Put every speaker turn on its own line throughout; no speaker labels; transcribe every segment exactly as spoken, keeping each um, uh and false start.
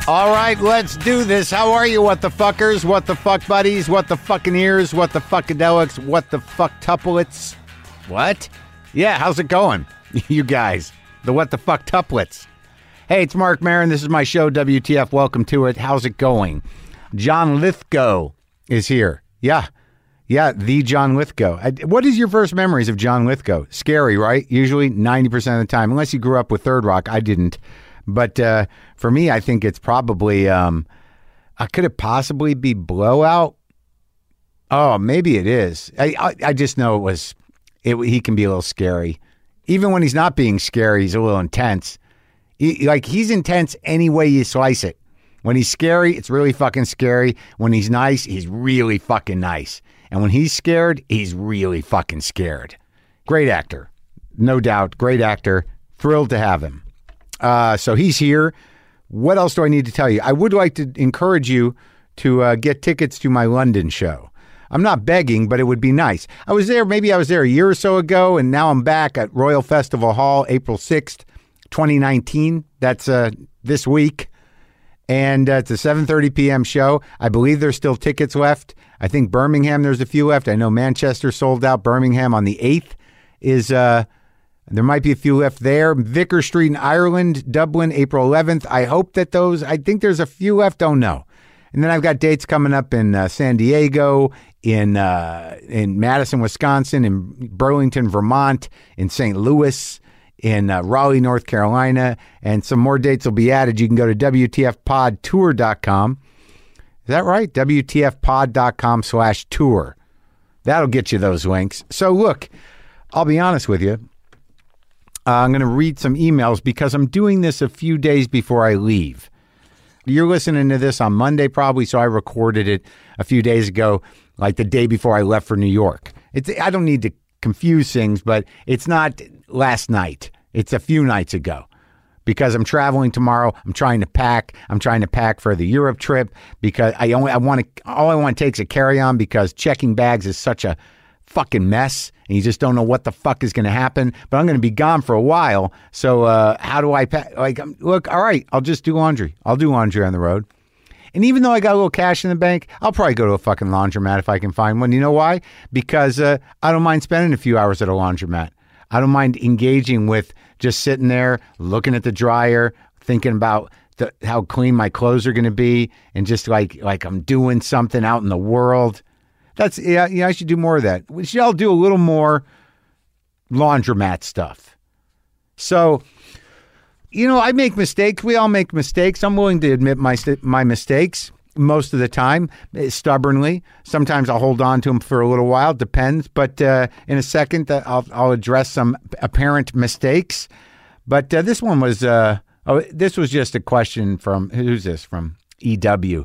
All right, let's do this. How are you, what the fuckers? What the fuck buddies? What the fucking ears? What the fuckadelics? What the fuck tuplets? What? Yeah, how's it going? You guys, the what the fuck tuplets. Hey, it's Mark Maron. This is my show, W T F. Welcome to it. How's it going? John Lithgow is here. Yeah. Yeah, the John Lithgow. I, what is your first memories of John Lithgow? Scary, right? Usually ninety percent of the time, unless you grew up with Third Rock. I didn't. But uh, for me, I think it's probably, um, uh, could it possibly be Blowout? Oh, maybe it is. I, I, I just know it was, it, he can be a little scary. Even when he's not being scary, he's a little intense. He, like, he's intense any way you slice it. When he's scary, it's really fucking scary. When he's nice, he's really fucking nice. And when he's scared, he's really fucking scared. Great actor. No doubt. Great actor. Thrilled to have him. Uh, so he's here. What else do I need to tell you? I would like to encourage you to uh, get tickets to my London show. I'm not begging, but it would be nice. I was there, maybe I was there a year or so ago, and now I'm back at Royal Festival Hall, April sixth, twenty nineteen. That's uh, this week. And uh, it's a seven thirty p.m. show. I believe there's still tickets left. I think Birmingham, there's a few left. I know Manchester sold out. Birmingham on the eighth is... Uh, There might be a few left there. Vicar Street in Ireland, Dublin, April eleventh. I hope that those, I think there's a few left, don't know. And then I've got dates coming up in uh, San Diego, in uh, in Madison, Wisconsin, in Burlington, Vermont, in Saint Louis, in uh, Raleigh, North Carolina, and some more dates will be added. You can go to W T F pod tour dot com. Is that right? W T F pod dot com slash tour. That'll get you those links. So look, I'll be honest with you. Uh, I'm going to read some emails because I'm doing this a few days before I leave. You're listening to this on Monday probably, so I recorded it a few days ago, like the day before I left for New York. It's I don't need to confuse things, but it's not last night. It's a few nights ago because I'm traveling tomorrow. I'm trying to pack. I'm trying to pack for the Europe trip because I only I want to all I want to take is a carry-on because checking bags is such a fucking mess and you just don't know what the fuck is going to happen, but I'm going to be gone for a while. So, uh, how do I pack? Like, look, all right, I'll just do laundry. I'll do laundry on the road. And even though I got a little cash in the bank, I'll probably go to a fucking laundromat if I can find one. You know why? Because, uh, I don't mind spending a few hours at a laundromat. I don't mind engaging with just sitting there, looking at the dryer, thinking about the, how clean my clothes are going to be and just like, like I'm doing something out in the world. That's, yeah, yeah, I should do more of that. We should all do a little more laundromat stuff. So, you know, I make mistakes. We all make mistakes. I'm willing to admit my my mistakes most of the time, stubbornly. Sometimes I'll hold on to them for a little while. Depends. But uh, in a second, uh, I'll, I'll address some apparent mistakes. But uh, this one was, uh, oh, this was just a question from, who's this? From E W.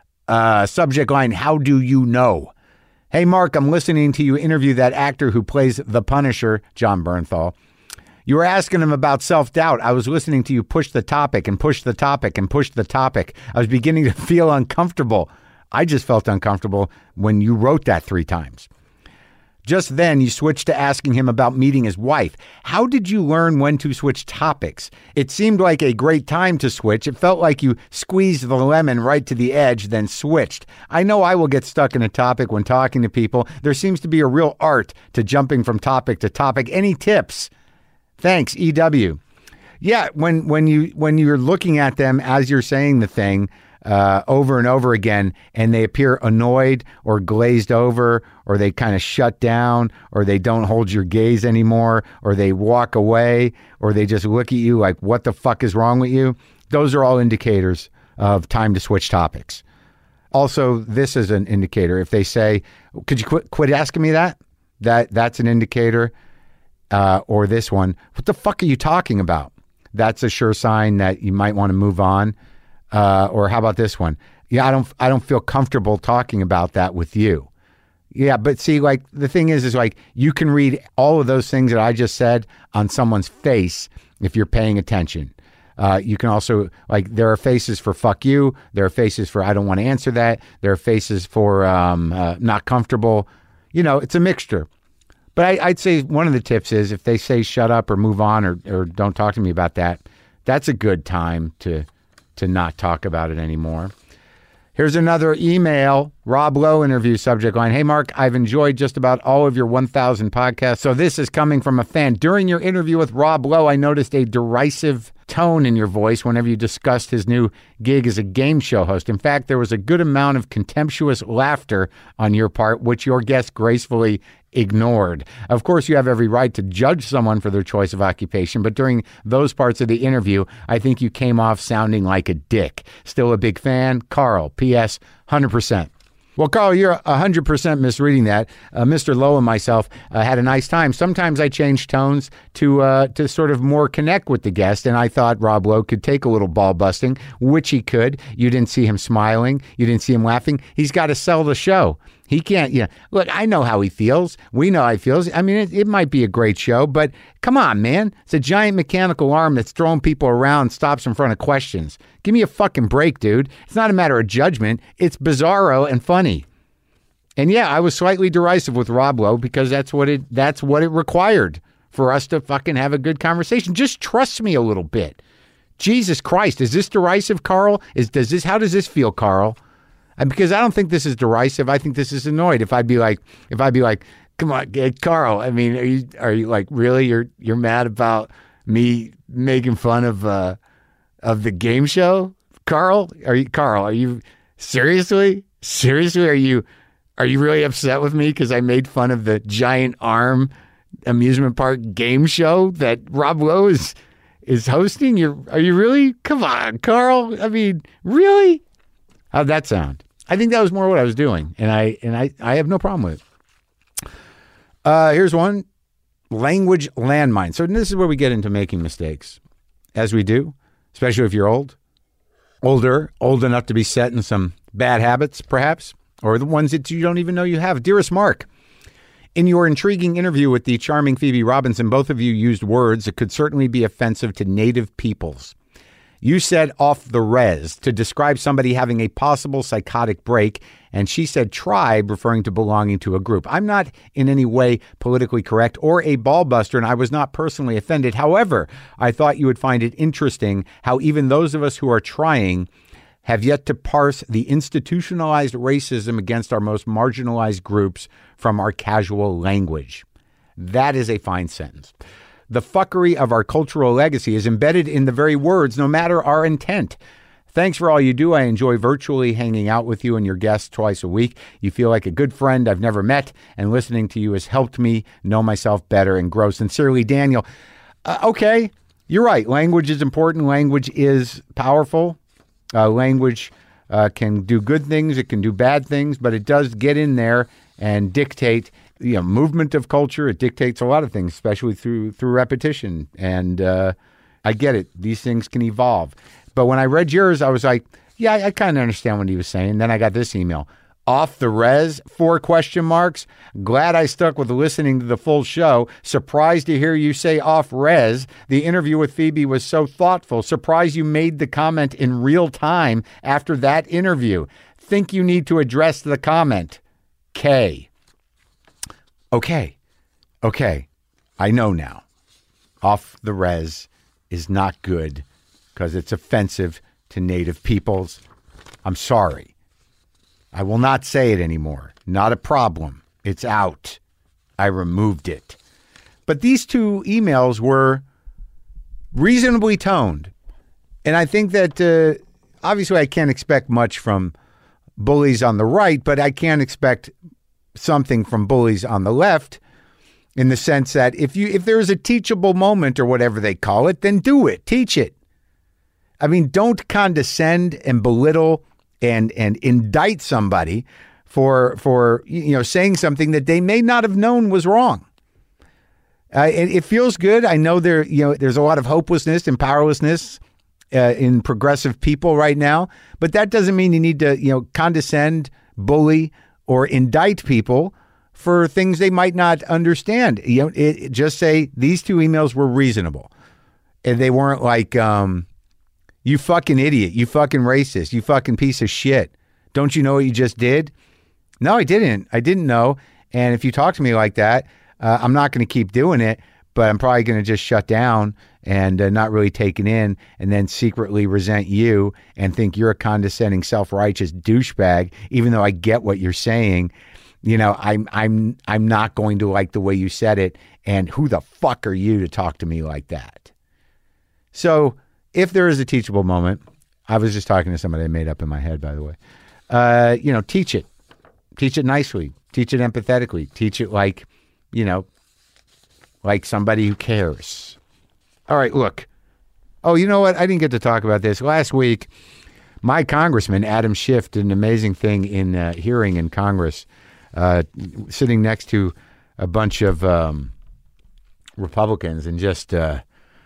Uh, subject line, how do you know? Hey, Mark, I'm listening to you interview that actor who plays the Punisher, Jon Bernthal. You were asking him about self-doubt. I was listening to you push the topic and push the topic and push the topic. I was beginning to feel uncomfortable. I just felt uncomfortable when you wrote that three times. Just then, you switched to asking him about meeting his wife. How did you learn when to switch topics? It seemed like a great time to switch. It felt like you squeezed the lemon right to the edge, then switched. I know I will get stuck in a topic when talking to people. There seems to be a real art to jumping from topic to topic. Any tips? Thanks, E W. Yeah, when when you when you're looking at them as you're saying the thing, Uh, over and over again, and they appear annoyed or glazed over, or they kind of shut down, or they don't hold your gaze anymore, or they walk away, or they just look at you like, what the fuck is wrong with you? Those are all indicators of time to switch topics. Also, this is an indicator. If they say, could you quit, quit asking me that? That that's an indicator. Uh, or this one, what the fuck are you talking about? That's a sure sign that you might want to move on. Uh, or how about this one? Yeah, I don't, I don't feel comfortable talking about that with you. Yeah, but see, like the thing is, is like you can read all of those things that I just said on someone's face if you're paying attention. Uh, you can also, like, there are faces for fuck you. There are faces for I don't want to answer that. There are faces for um, uh, not comfortable. You know, it's a mixture. But I, I'd say one of the tips is if they say shut up or move on or, or don't talk to me about that, that's a good time to to not talk about it anymore. Here's another email. Rob Lowe interview, subject line. Hey, Mark, I've enjoyed just about all of your one thousand podcasts. So this is coming from a fan. During your interview with Rob Lowe, I noticed a derisive tone in your voice whenever you discussed his new gig as a game show host. In fact, there was a good amount of contemptuous laughter on your part, which your guest gracefully ignored. Of course, you have every right to judge someone for their choice of occupation, but during those parts of the interview, I think you came off sounding like a dick. Still a big fan, Carl. P S one hundred percent. Well, Carl, you're one hundred percent misreading that. Uh, Mister Lowe and myself uh, had a nice time. Sometimes I change tones to uh, to sort of more connect with the guest, and I thought Rob Lowe could take a little ball busting, which he could. You didn't see him smiling. You didn't see him laughing. He's got to sell the show. He can't, you know, look, I know how he feels. We know how he feels. I mean, it, it might be a great show, but come on, man. It's a giant mechanical arm that's throwing people around, stops in front of questions. Give me a fucking break, dude. It's not a matter of judgment. It's bizarro and funny. And yeah, I was slightly derisive with Rob Lowe because that's what it, that's what it required for us to fucking have a good conversation. Just trust me a little bit. Jesus Christ. Is this derisive, Carl? Is, does this, how does this feel, Carl? And because I don't think this is derisive, I think this is annoyed. If I'd be like, if I'd be like, come on, Carl. I mean, are you are you like really you're you're mad about me making fun of uh, of the game show, Carl? Are you Carl? Are you seriously seriously? Are you are you really upset with me because I made fun of the giant arm amusement park game show that Rob Lowe is is hosting? You're are you really? Come on, Carl. I mean, really? How'd that sound? I think that was more what I was doing, and I and I, I have no problem with it. Uh, here's one. Language landmine. So this is where we get into making mistakes, as we do, especially if you're old, older, old enough to be set in some bad habits, perhaps, or the ones that you don't even know you have. Dearest Mark, in your intriguing interview with the charming Phoebe Robinson, both of you used words that could certainly be offensive to native peoples. You said off the res to describe somebody having a possible psychotic break, and she said tribe, referring to belonging to a group. I'm not in any way politically correct or a ball buster, and I was not personally offended. However, I thought you would find it interesting how even those of us who are trying have yet to parse the institutionalized racism against our most marginalized groups from our casual language. That is a fine sentence. The fuckery of our cultural legacy is embedded in the very words, no matter our intent. Thanks for all you do. I enjoy virtually hanging out with you and your guests twice a week. You feel like a good friend I've never met, and listening to you has helped me know myself better and grow. Sincerely, Daniel. Uh, okay, you're right. Language is important. Language is powerful. Uh, language uh, can do good things. It can do bad things, but it does get in there and dictate you know, movement of culture. It dictates a lot of things, especially through through repetition. And uh, I get it. These things can evolve. But when I read yours, I was like, yeah, I, I kind of understand what he was saying. Then I got this email. Off the res, four question marks. Glad I stuck with listening to the full show. Surprised to hear you say off res. The interview with Phoebe was so thoughtful. Surprised you made the comment in real time after that interview. Think you need to address the comment. K. Okay. Okay. I know now. Off the res is not good because it's offensive to native peoples. I'm sorry. I will not say it anymore. Not a problem. It's out. I removed it. But these two emails were reasonably toned. And I think that uh, obviously I can't expect much from bullies on the right, but I can expect something from bullies on the left in the sense that if you if there's a teachable moment or whatever they call it, then do it. Teach it. I mean, don't condescend and belittle and and indict somebody for for you know saying something that they may not have known was wrong. Uh, it, it feels good. I know there you know there's a lot of hopelessness and powerlessness uh, in progressive people right now, but that doesn't mean you need to you know condescend, bully, or indict people for things they might not understand. You know, it, it just say these two emails were reasonable, and they weren't like, um, "You fucking idiot, you fucking racist, you fucking piece of shit. Don't you know what you just did?" No, I didn't. I didn't know. And if you talk to me like that, uh, I'm not going to keep doing it. But I'm probably going to just shut down and uh, not really taken in, and then secretly resent you and think you're a condescending, self-righteous douchebag, even though I get what you're saying. You know, I'm I'm I'm not going to like the way you said it, and who the fuck are you to talk to me like that? So if there is a teachable moment, I was just talking to somebody I made up in my head, by the way. Uh, you know, teach it. Teach it nicely. Teach it empathetically. Teach it like, you know, like somebody who cares. All right, look. Oh, you know what? I didn't get to talk about this. Last week, my congressman, Adam Schiff, did an amazing thing in uh, hearing in Congress, uh, sitting next to a bunch of um, Republicans and just uh,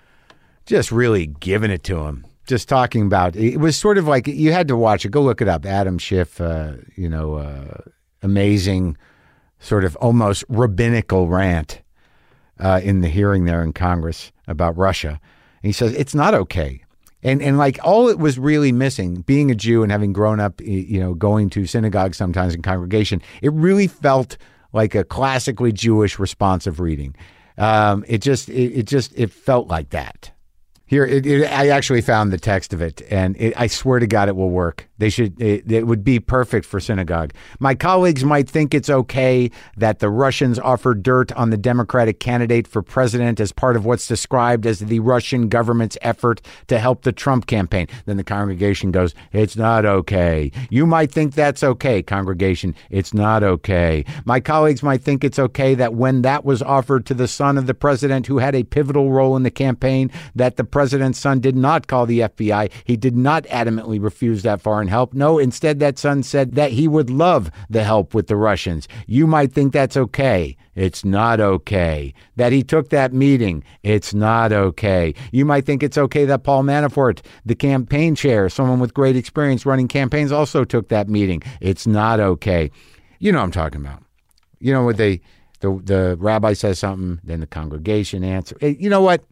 just really giving it to them. Just talking about, it was sort of like, you had to watch it. Go look it up. Adam Schiff, uh, you know, uh, amazing sort of almost rabbinical rant uh, in the hearing there in Congress about Russia. And he says, it's not okay. And and like all it was really missing, being a Jew and having grown up, you know, going to synagogue sometimes in congregation, it really felt like a classically Jewish responsive reading. Um, it just, it, it just, it felt like that. Here, it, it, I actually found the text of it, and it, I swear to God it will work. They should. It, it would be perfect for synagogue. My colleagues might think it's okay that the Russians offer dirt on the Democratic candidate for president as part of what's described as the Russian government's effort to help the Trump campaign. Then the congregation goes, it's not okay. You might think that's okay, congregation. It's not okay. My colleagues might think it's okay that when that was offered to the son of the president who had a pivotal role in the campaign, that the president's son did not call the F B I. He did not adamantly refuse that foreign help. No, instead that son said that he would love the help with the Russians. You might think that's okay. It's not okay. That he took that meeting. It's not okay. You might think it's okay that Paul Manafort, the campaign chair, someone with great experience running campaigns, also took that meeting. It's not okay. You know what I'm talking about. You know what they, the, the rabbi says something, then the congregation answers. Hey, you know what?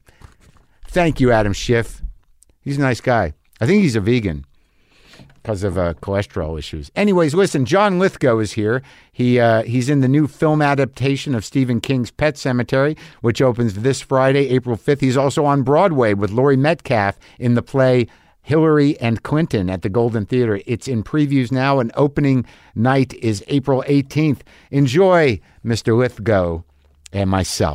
Thank you, Adam Schiff. He's a nice guy. I think he's a vegan because of uh, cholesterol issues. Anyways, listen, John Lithgow is here. He uh, he's in the new film adaptation of Stephen King's Pet Sematary, which opens this Friday, April fifth. He's also on Broadway with Laurie Metcalf in the play Hillary and Clinton at the Golden Theater. It's in previews now, and opening night is April eighteenth. Enjoy, Mister Lithgow and myself.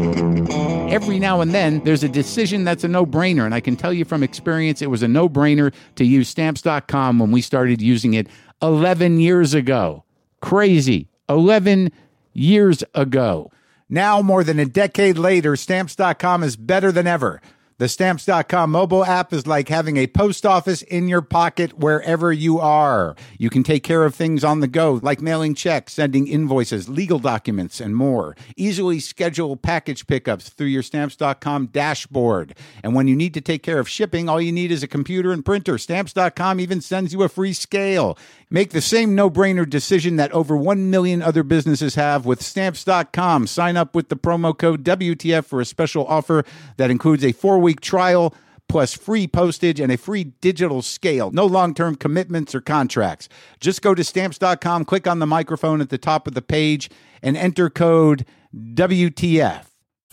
Every now and then, there's a decision that's a no-brainer, and I can tell you from experience, it was a no-brainer to use Stamps dot com when we started using it eleven years ago. Crazy. eleven years ago. Now, more than a decade later, Stamps dot com is better than ever. The Stamps dot com mobile app is like having a post office in your pocket wherever you are. You can take care of things on the go, like mailing checks, sending invoices, legal documents, and more. Easily schedule package pickups through your Stamps dot com dashboard. And when you need to take care of shipping, all you need is a computer and printer. Stamps dot com even sends you a free scale. Make the same no-brainer decision that over one million other businesses have with Stamps dot com. Sign up with the promo code W T F for a special offer that includes a four-week trial plus free postage and a free digital scale. No long-term commitments or contracts. Just go to Stamps dot com, click on the microphone at the top of the page, and enter code W T F.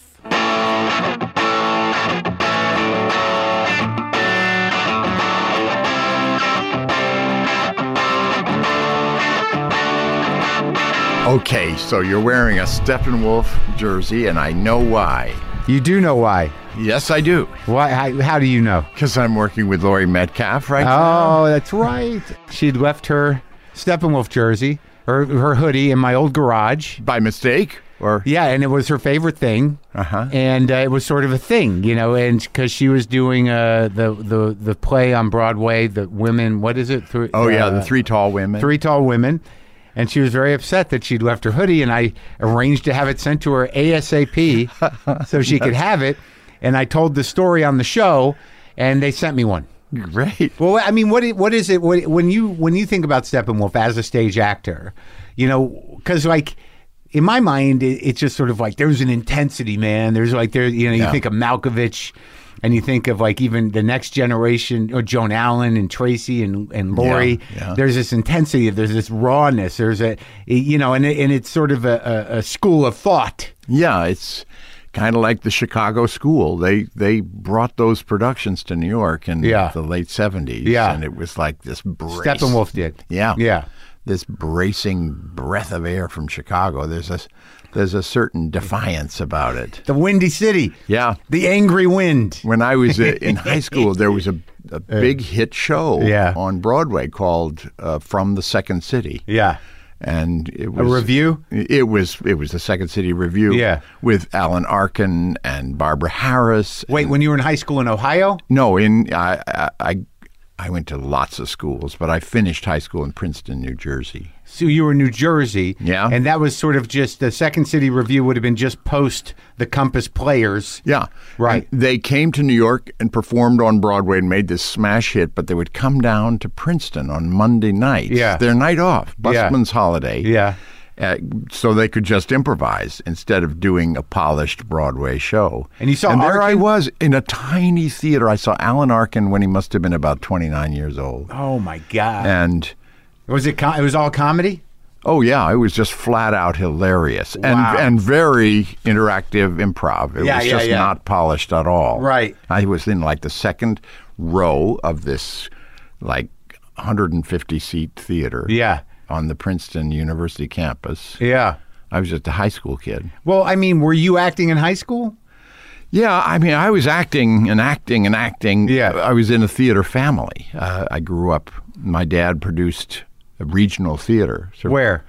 Okay, so you're wearing a Steppenwolf jersey, and I know why.
You do know why.
Yes, I do.
Why? How, how do you know?
Because I'm working with Laurie Metcalf right now.
Oh, that's right. She'd left her Steppenwolf jersey, or her hoodie, in my old garage.
By mistake? Or
Yeah, and it was her favorite thing.
Uh-huh.
And uh, it was sort of a thing, you know, and because she was doing uh, the, the, the play on Broadway, the women, what is it? Th-
Oh, yeah,
uh,
the Three Tall Women.
Three Tall Women. And she was very upset that she'd left her hoodie, and I arranged to have it sent to her ASAP so she could have it. And I told the story on the show, and they sent me one.
Great.
Well, I mean, what what is it what, when you when you think about Steppenwolf as a stage actor? You know, because like in my mind, it, it's just sort of like there's an intensity, man. There's like there, you know, you
Yeah.
think of Malkovich. And you think of like even the next generation, or Joan Allen and Tracy and, and Laurie.
Yeah, yeah.
There's this intensity. There's this rawness. There's a, you know, and, and it's sort of a, a, a school of thought.
Yeah, it's kind of like the Chicago School. They they brought those productions to New York in
Yeah.
the late seventies.
Yeah.
And it was like this brace.
Steppenwolf did.
Yeah.
Yeah.
This bracing breath of air from Chicago. There's a, there's a certain defiance about it.
The Windy City.
Yeah.
The angry wind.
When I was uh, in high school, there was a, a big hit show
Yeah.
on Broadway called uh, From the Second City.
Yeah.
And it
A
was
review?
It was it was the Second City Review.
Yeah.
With Alan Arkin and Barbara Harris.
Wait, when you were in high school in Ohio?
No, in I I I I went to lots of schools, but I finished high school in Princeton, New Jersey.
So you were in New Jersey.
Yeah.
And that was sort of just, the Second City Review would have been just post the Compass Players.
Yeah.
Right.
And they came to New York and performed on Broadway and made this smash hit, but they would come down to Princeton on Monday nights.
Yeah.
Their night off,
Yeah.
busman's holiday.
Yeah.
Uh, so they could just improvise instead of doing a polished Broadway show.
And you saw
And there I
Arkin?
was in a tiny theater. I saw Alan Arkin when he must have been about twenty-nine years old.
Oh, my God.
And
Was it, com- it was all comedy?
oh yeah, it was just flat out hilarious and
Wow.
and very interactive improv. It
Yeah,
was
yeah,
just
yeah.
not polished at all.
Right.
I was in like the second row of this like one hundred fifty seat theater.
Yeah.
On the Princeton University campus.
Yeah.
I was just a high school kid.
Well, I mean, were you acting in high school?
Yeah, I mean, I was acting and acting and acting.
Yeah.
I was in a theater family. Uh, I grew up, my dad produced a regional theater. So
Where?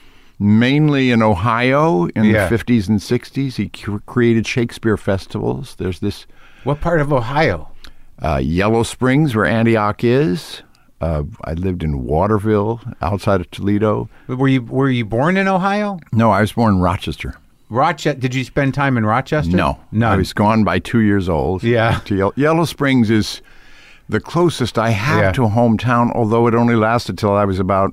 mainly in Ohio in
Yeah.
the fifties and sixties. He c- created Shakespeare festivals. There's this
What part of Ohio?
uh, Yellow Springs, where Antioch is. Uh, I lived in Waterville, outside of Toledo.
Were you were you born in Ohio?
No, I was born in Rochester.
Rochester? Did you spend time in Rochester?
No,
no.
I was gone by two years old.
Yeah.
To Ye- Yellow Springs is the closest I have
Yeah.
to a hometown, although it only lasted till I was about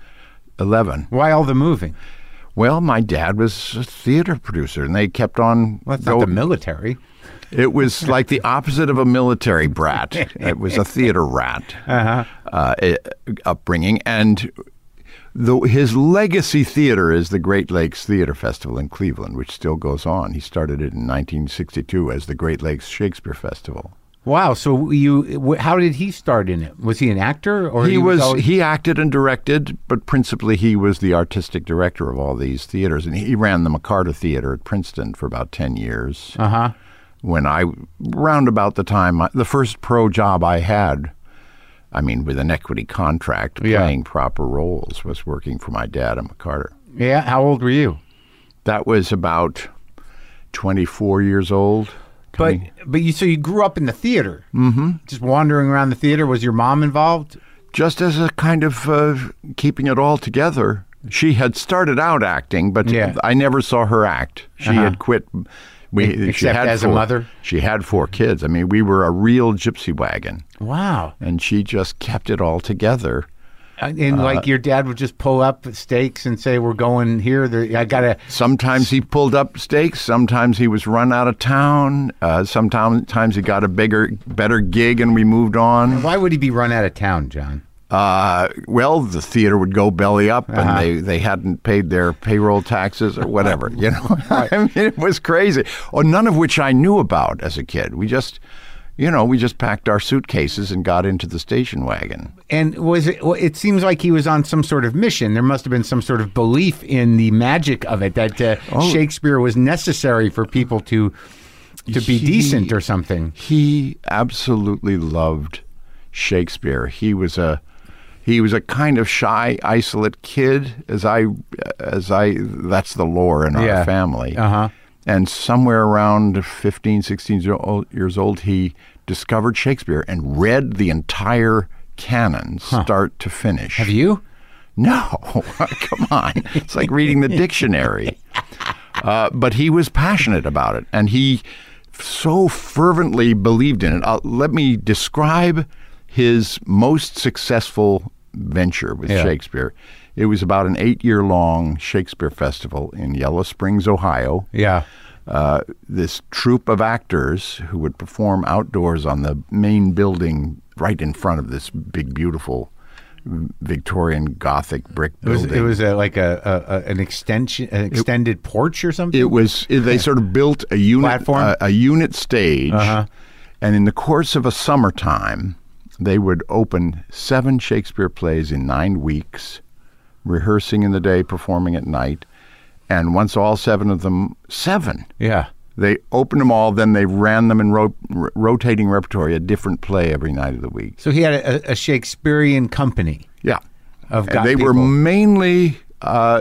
eleven.
Why all the moving?
Well, my dad was a theater producer, and they kept on.
Well, that's not the military.
It was like the opposite of a military brat. It was a theater rat
Uh-huh.
uh, eh, upbringing. And the, his legacy theater is the Great Lakes Theater Festival in Cleveland, which still goes on. He started it in nineteen sixty-two as the Great Lakes Shakespeare Festival.
Wow. So you, wh- how did he start in it? Was he an actor, or
He was
always-
he acted and directed, but principally he was the artistic director of all these theaters. And he ran the McCarter Theater at Princeton for about ten years.
Uh-huh.
When I, round about the time, I, the first pro job I had, I mean, with an equity contract,
Yeah.
playing proper roles, was working for my dad at McCarter.
Yeah. How old were you?
That was about twenty-four years old.
But but you so you grew up in the theater, mm-hmm. Just wandering around the theater. Was your mom involved?
Just as a kind of uh, keeping it all together. She had started out acting, but
Yeah.
I never saw her act. She
Uh-huh.
had quit. We, she
Except
had
as a
four-
mother?
She had four kids. I mean, we were a real gypsy wagon,
Wow.
and she just kept it all together.
And like your dad would just pull up stakes and say, "We're going here. There, I gotta."
Sometimes he pulled up stakes. Sometimes he was run out of town. Uh, sometimes times he got a bigger, better gig, and we moved on.
Why would he be run out of town, John?
Uh, well, the theater would go belly up, and
Uh-huh.
they, they hadn't paid their payroll taxes or whatever. You know, I mean, it was crazy. Or none of which I knew about as a kid. We just, you know, we just packed our suitcases and got into the station wagon.
And was it? Well, it seems like he was on some sort of mission. There must have been some sort of belief in the magic of it, that uh,
Oh.
Shakespeare was necessary for people to to be
He-
decent or something.
He absolutely loved Shakespeare. He was a he was a kind of shy, isolate kid, as I as I that's the lore in our
Yeah.
family.
Uh-huh.
And somewhere around fifteen, sixteen years old, years old, he discovered Shakespeare and read the entire canon, start to finish.
Have you?
No, come on. It's like reading the dictionary. Uh, but he was passionate about it, and he so fervently believed in it. Uh, let me describe his most successful venture with
Yeah.
Shakespeare. It was about an eight-year-long Shakespeare festival in Yellow Springs, Ohio.
Yeah.
Uh, this troupe of actors who would perform outdoors on the main building right in front of this big, beautiful Victorian Gothic brick
It was,
building.
it was a, like a, a, a an extension, an extended porch or something.
It was. They sort of built a unit,
Platform?
a, a unit stage,
Uh-huh.
and in the course of a summertime, they would open seven Shakespeare plays in nine weeks, rehearsing in the day, performing at night, and once all seven of them, seven,
Yeah.
they opened them all. Then they ran them in ro- r- rotating repertory, a different play every night of the week.
So he had a, a Shakespearean company
Yeah,
of
and
got
they were
people.
mainly uh,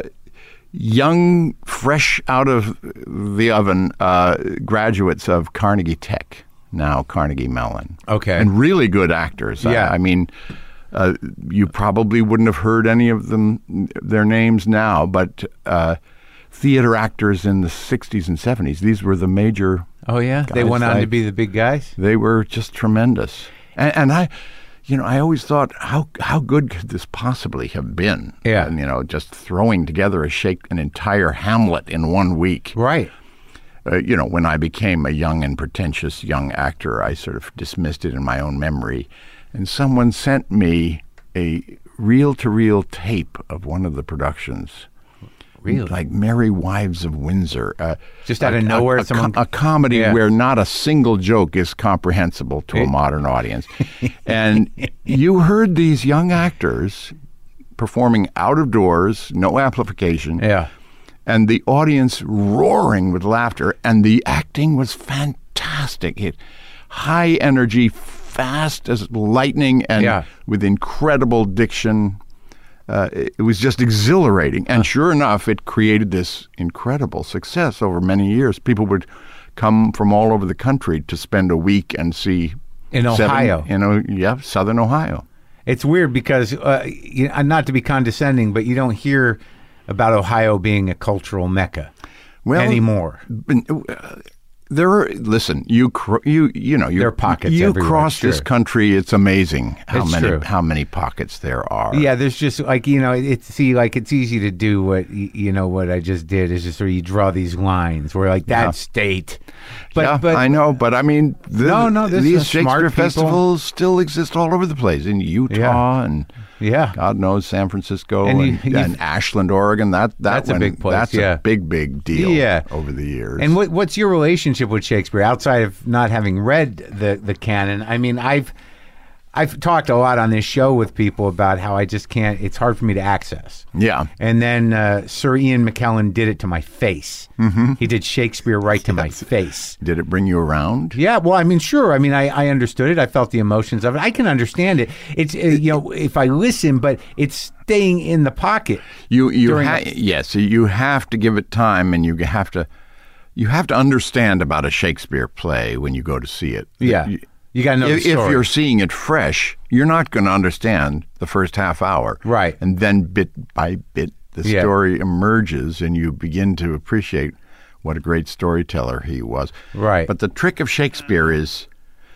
young, fresh out of the oven uh, graduates of Carnegie Tech, now Carnegie Mellon.
Okay.
And really good actors.
Yeah.
I, I mean, uh, you probably wouldn't have heard any of them, their names now, but uh, theater actors in the sixties and seventies, these were the major.
Oh yeah, they
guys
went on to
like-
be the big guys.
They were just tremendous. And, and I, you know, I always thought, how how good could this possibly have been?
Yeah.
And, you know, just throwing together a shake, an entire Hamlet in one week.
Right.
Uh, you know, when I became a young and pretentious young actor, I sort of dismissed it in my own memory. And someone sent me a reel-to-reel tape of one of the productions.
Really?
Like Merry Wives of Windsor. Uh,
Just out
a-
of nowhere,
A, a,
someone-
co- a comedy
Yeah.
where not a single joke is comprehensible to a
It-
modern audience. And you heard these young actors performing out of doors, no amplification.
Yeah.
And the audience roaring with laughter, and the acting was fantastic. It, high energy, fast as lightning, and
Yeah.
with incredible diction. Uh, it, it was just exhilarating. And sure enough, it created this incredible success over many years. People would come from all over the country to spend a week and see
In
seven-
Ohio.
you know, yeah, Southern Ohio.
It's weird because, uh, you know, not to be condescending, but you don't hear about Ohio being a cultural mecca
Well,
anymore.
But, uh, there are, listen, you cr- you you know you
There are pockets
you
everywhere,
cross this
sure.
country. It's amazing how
It's
many
true.
how many pockets there are.
Yeah, there's just like, you know, it's see, like it's easy to do what y- you know what I just did is just where you draw these lines where like that
Yeah.
state, but
yeah,
but
I know, but I mean, the,
No, no, this
these
is smart
Shakespeare
people.
festivals still exist all over the place in Utah and
yeah,
God knows San Francisco
And
and,
you- you-
and Ashland, Oregon. That, that
That's a
went-
big place,
That's
yeah.
a big big deal.
Yeah.
over the years.
And what, what's your relationship with Shakespeare outside of not having read the the canon? I mean, I've I've talked a lot on this show with people about how I just can't. It's hard for me to access.
yeah,
And then uh, Sir Ian McKellen did it to my face. Mm-hmm. He did Shakespeare right to my face.
did it bring you around?
Yeah, well, I mean, sure. I mean, I, I understood it. I felt the emotions of it. I can understand it. It's uh, you know, if I listen, but it's staying in the pocket.
You you
during
ha-
a-
yes, you have to give it time, and you have to you have to understand about a Shakespeare play when you go to see it.
Yeah,
You-
you got to know
if,
the
if
story.
you're seeing it fresh, you're not going to understand the first half hour,
Right.
And then bit by bit, the
Yeah.
story emerges, and you begin to appreciate what a great storyteller he was.
Right.
But the trick of Shakespeare is,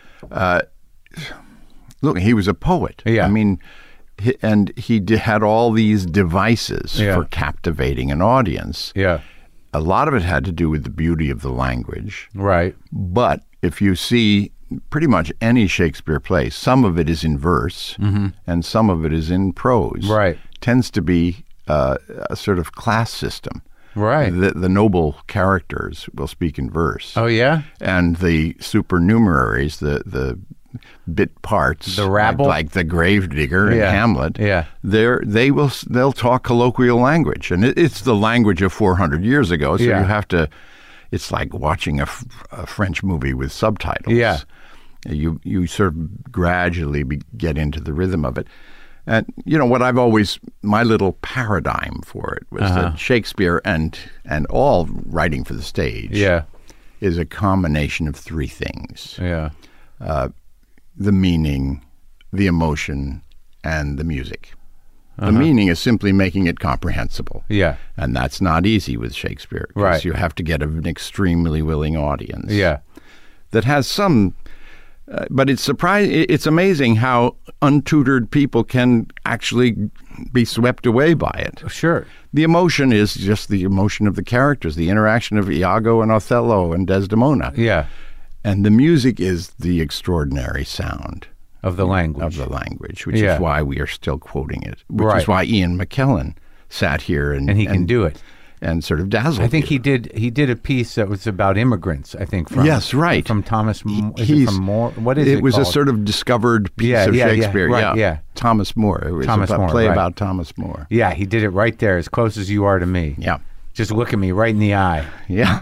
uh, look, he was a poet.
Yeah.
I mean. He, and he d- had all these devices
Yeah.
for captivating an audience.
Yeah,
A lot of it had to do with the beauty of the language.
right.
But if you see pretty much any Shakespeare play, some of it is in verse and some of it is in prose.
Mm-hmm. Right.
Tends to be uh, a sort of class system.
Right.
The, the noble characters will speak in verse.
Oh yeah.
And the supernumeraries, the the bit parts,
The rabble?
like, like the gravedigger in
Yeah.
Hamlet,
Yeah.
they're, they will they'll talk colloquial language, and it, it's the language of four hundred years ago. So
Yeah.
you have to. It's like watching a, f- a French movie with subtitles.
Yeah.
You you sort of gradually be, get into the rhythm of it. And, you know, what I've always, my little paradigm for it was
Uh-huh.
that Shakespeare and and all writing for the stage
Yeah.
is a combination of three things:
Yeah.
the meaning, the emotion, and the music. The meaning is simply making it comprehensible.
Yeah.
And that's not easy with Shakespeare, because
Right.
you have to get an extremely willing audience.
Yeah.
That has some, uh, but it's surprising. It's amazing how untutored people can actually be swept away by it.
Sure.
The emotion is just the emotion of the characters, the interaction of Iago and Othello and Desdemona.
Yeah.
And the music is the extraordinary sound.
of the language.
Of the language, which
Yeah.
is why we are still quoting it. Which
Right.
is why Ian McKellen sat here and
and he can do it.
and sort of dazzled.
I think
you.
he did. He did a piece that was about immigrants. I think from
Yes, right.
from Thomas. Mo- Is it
He's-
from More? What is it?
It was
called?
a sort of discovered piece
Yeah,
of
yeah, yeah,
Shakespeare.
right, yeah.
Thomas More. It was
Thomas
a
More,
play
right.
about Thomas More.
Yeah, he did it right there, as close as you are to me.
Yeah,
Just look at me right in the eye.
yeah.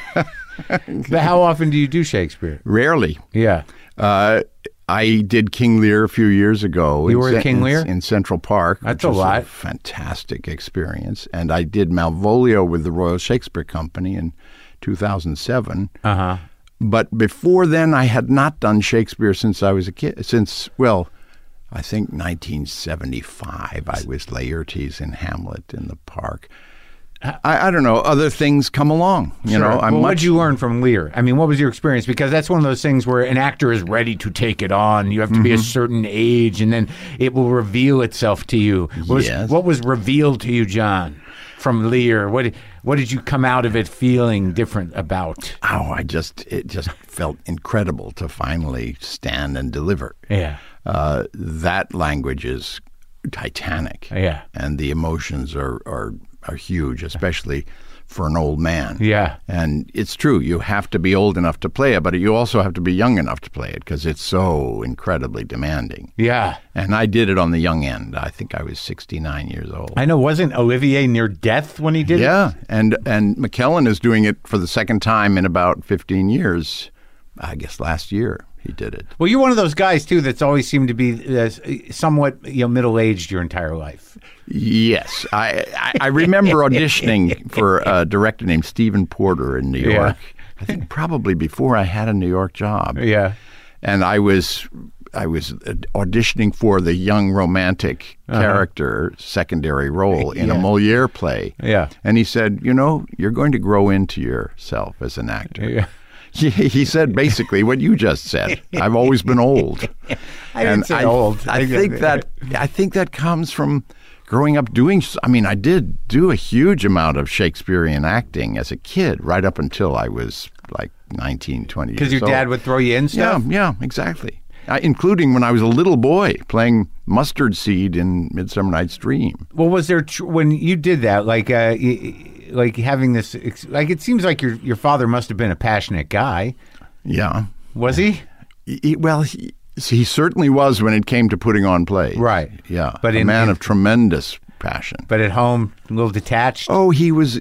But how often do you do Shakespeare?
Rarely.
Yeah.
Uh, I did King Lear a few years ago.
You
in
were at
Cen-
King
in-
Lear?
in Central Park.
That's
which
a
was
lot.
fantastic experience. And I did Malvolio with the Royal Shakespeare Company in two thousand seven.
Uh huh.
But before then, I had not done Shakespeare since I was a kid. Since, well, I think nineteen seventy-five, I was Laertes in Hamlet in the Park. I, I don't know. Other things come along. You know, I'm
well, what
much.
did you learn from Lear? I mean, what was your experience? Because that's one of those things where an actor is ready to take it on. You have to be
Mm-hmm.
a certain age, and then it will reveal itself to you. What was,
Yes.
what was revealed to you, John, from Lear? What did, what did you come out of it feeling different about?
Oh, I just it just felt incredible to finally stand and deliver.
Yeah.
Uh, that language is titanic.
Yeah.
And the emotions are, are, are huge, especially for an old man.
Yeah.
And it's true, you have to be old enough to play it, but you also have to be young enough to play it because it's so incredibly demanding.
Yeah.
And I did it on the young end. I think I was sixty-nine years old.
I know, wasn't Olivier near death when he did it?
Yeah, and and McKellen is doing it for the second time in about fifteen years. I guess last year he did it.
Well, you're one of those guys, too, that's always seemed to be uh, somewhat you know, middle-aged your entire life.
Yes, I I, I remember auditioning for a director named Stephen Porter in New
Yeah.
York. I think probably before I had a New York job.
Yeah.
And I was I was auditioning for the young romantic
Uh-huh.
character secondary role in
Yeah.
a Moliere play.
Yeah.
And he said, you know, you're going to grow into yourself as an actor.
Yeah.
He, he said basically what you just said. I've always been old.
I didn't
And
say
I,
old.
I think that I think that comes from growing up doing. I mean, I did do a huge amount of Shakespearean acting as a kid, right up until I was like nineteen, twenty years old.
Because your dad would throw you in
Yeah,
stuff?
yeah, exactly. I, including when I was a little boy playing Mustard Seed in Midsummer Night's Dream.
Well, was there tr- when you did that, like, uh, y- y- like having this, ex- like, it seems like your your father must have been a passionate guy.
Yeah.
Was he?
He, well, he, he certainly was when it came to putting on plays.
Right.
Yeah.
But
a
in-
man
in-
of tremendous passion.
But at home, a little detached.
Oh, he was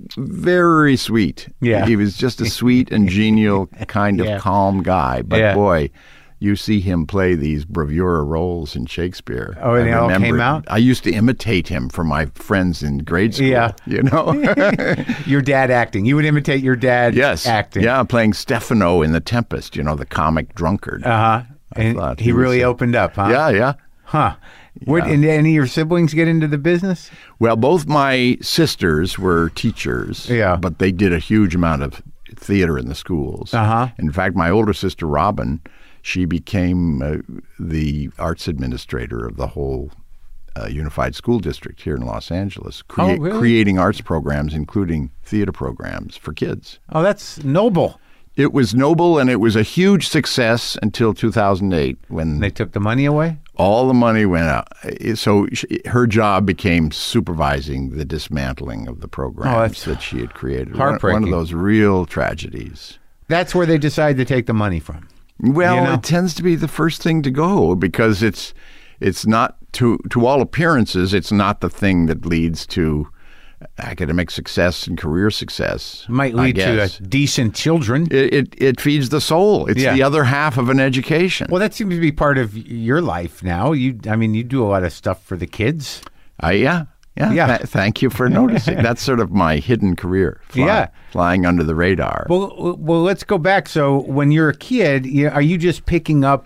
very sweet.
Yeah.
He was just a sweet and genial kind of
Yeah.
calm guy. But
Yeah.
boy, you see him play these bravura roles in Shakespeare.
Oh, and
I
they all
remember
came
it.
out?
I used to imitate him for my friends in grade school.
Yeah.
You know?
Your dad acting. You would imitate your dad
yes.
acting.
Yeah, playing Stefano in The Tempest, you know, the comic drunkard.
Uh huh. And
thought
he
he was
really
a-
opened up, huh?
Yeah, yeah.
Huh. Would and any of your siblings get into the business?
Well, both my sisters were teachers,
Yeah.
but they did a huge amount of theater in the schools.
Uh-huh.
In fact, my older sister, Robin, she became uh, the arts administrator of the whole uh, Unified School District here in Los Angeles, crea-
Oh, really?
creating arts programs, including theater programs for kids.
Oh, that's noble.
It was noble, and it was a huge success until two thousand eight when
They took the money away?
all the money went out. So she, her job became supervising the dismantling of the programs
Oh, that's
that she had created. One-
heartbreaking.
One of those real tragedies.
That's where they decide to take the money from.
Well,
You know?
it tends to be the first thing to go because it's it's not to to all appearances it's not the thing that leads to academic success and career success.
Might
I
lead to
guess.
uh, decent children.
It, it it feeds the soul. It's
Yeah.
the other half of an education.
Well, that seems to be part of your life now. You, I mean, you do a lot of stuff for the kids.
Uh, yeah. Yeah.
Yeah.
Th- thank you for noticing. That's sort of my hidden career. Fly,
Yeah.
Flying under the radar.
Well, well, let's go back. So, when you're a kid, you, are you just picking up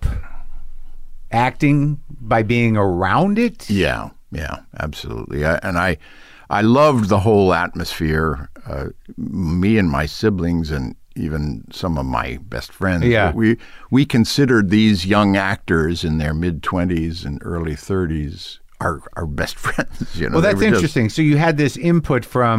acting by being around it?
yeah. Yeah. Absolutely. I, and I, I loved the whole atmosphere. Uh, me and my siblings and even some of my best friends.
Yeah.
We we considered these young actors in their mid twenties and early thirties our our best friends. You know.
Well,
They
that's
were just-
interesting. So, you had this input from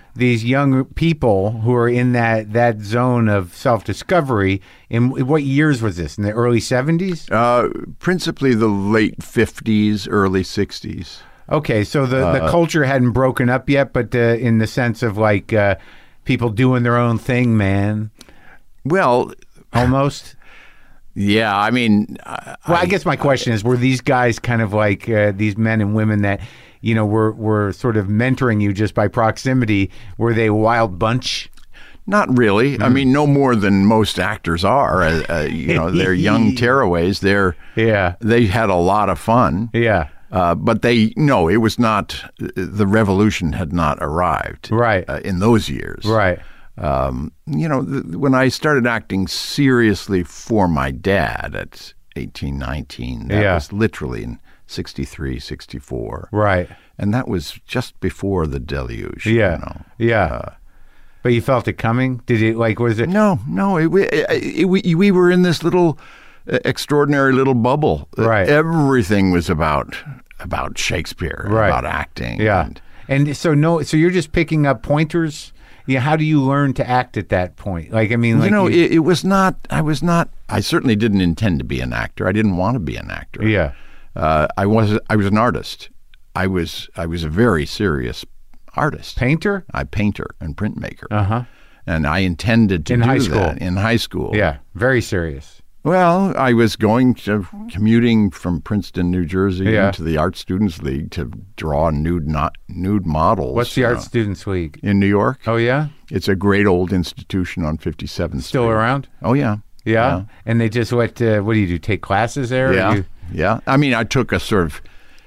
these young people who are in that, that zone of self-discovery. In what years was this? In the early seventies?
Uh, principally the late fifties, early sixties.
Okay, so the,
Uh,
the culture hadn't broken up yet, but uh, in the sense of like uh, people doing their own thing, man.
Well,
Almost.
yeah, I mean... I,
Well, I guess my question is, were these guys kind of like uh, these men and women that, you know, were, were sort of mentoring you just by proximity? Were they a wild bunch?
Not really.
Mm-hmm.
I mean, no more than most actors are. Uh, uh, you know, they're young tearaways. They're,
Yeah.
They had a lot of fun.
Yeah.
Uh, but they, no, it was not, the revolution had not arrived.
Right.
Uh, in those years.
Right.
Um, you know, th- when I started acting seriously for my dad at eighteen, nineteen, that
Yeah.
was literally in sixty-three, sixty-four.
Right.
And that was just before the deluge.
Yeah.
You know.
Yeah.
Uh,
but you felt it coming? Did it, like, was it?
No, no, it, it, it, we, we were in this little uh, extraordinary little bubble. Uh,
Right.
Everything was about about Shakespeare,
Right.
about acting.
Yeah.
And,
And so, no, so you're just picking up pointers? Yeah. How do you learn to act at that point? Like, I mean, like.
you know, it, it was not, I was not, I certainly didn't intend to be an actor. I didn't want to be an actor.
Yeah.
Uh, I was, I was an artist. I was, I was a very serious artist.
Painter?
I painter and printmaker.
Uh-huh.
And I intended to
In
do
high
that
school.
in high school.
Yeah. Very serious.
Well, I was going to commuting from Princeton, New Jersey,
Yeah.
into the Art Students League to draw nude not nude models.
What's the
you
Art
know,
Students League?
in New York?
Oh, yeah?
It's a great old institution on fifty-seventh
Still
Street.
around?
Oh yeah,
Yeah. And they just, what, uh, what do you do? Take classes there? Or
yeah,
you-
yeah. I mean, I took a sort of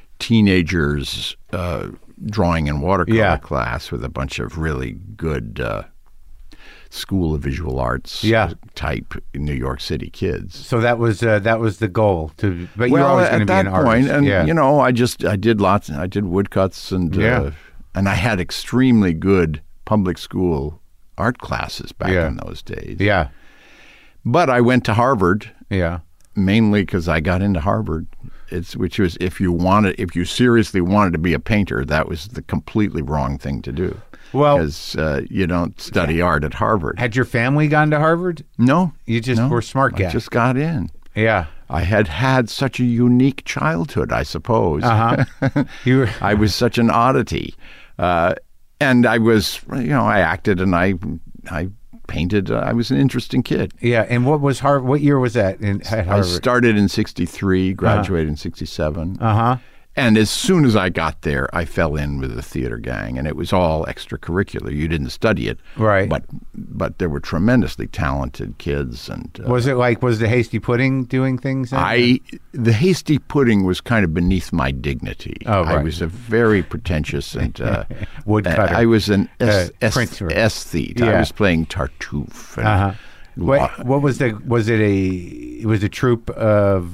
teenagers uh, drawing and watercolor
Yeah.
class with a bunch of really good uh, School of Visual Arts
Yeah.
type New York City kids.
So that was uh, that was the goal to, but you're
Well,
always
at
going to be
that
an
point,
artist.
and
yeah.
you know, I just I did lots. I did woodcuts, and
Yeah.
uh, and I had extremely good public school art classes back
Yeah.
in those days.
yeah,
But I went to Harvard
yeah,
mainly because I got into Harvard. It's which was if you wanted, if you seriously wanted to be a painter, that was the completely wrong thing to do.
Well-
because uh, you don't study art at Harvard.
Had your family gone to Harvard?
no,
You just
no,
were a smart
I
guy.
just got in.
Yeah.
I had had such a unique childhood, I suppose.
Uh huh. you were.
I was such an oddity, uh, and I was, you know, I acted and I, I painted. Uh, I was an interesting kid.
Yeah. And what was Harvard? What year was that in at
I
Harvard?
started in sixty-three, graduated in sixty-seven.
Uh huh.
And as soon as I got there, I fell in with the theater gang, and it was all extracurricular. You didn't study it,
Right.
But but there were tremendously talented kids, and uh,
Was it like was the Hasty Pudding doing things? Then?
I the hasty pudding was kind of beneath my dignity.
Oh,
I
right.
was a very pretentious and uh,
Woodcutter.
I was an
Uh,
aes-
printer.
aesthete.
Yeah.
I was playing Tartuffe. and
Uh-huh.
lo-
What, what was the? Was it a? It was a troupe of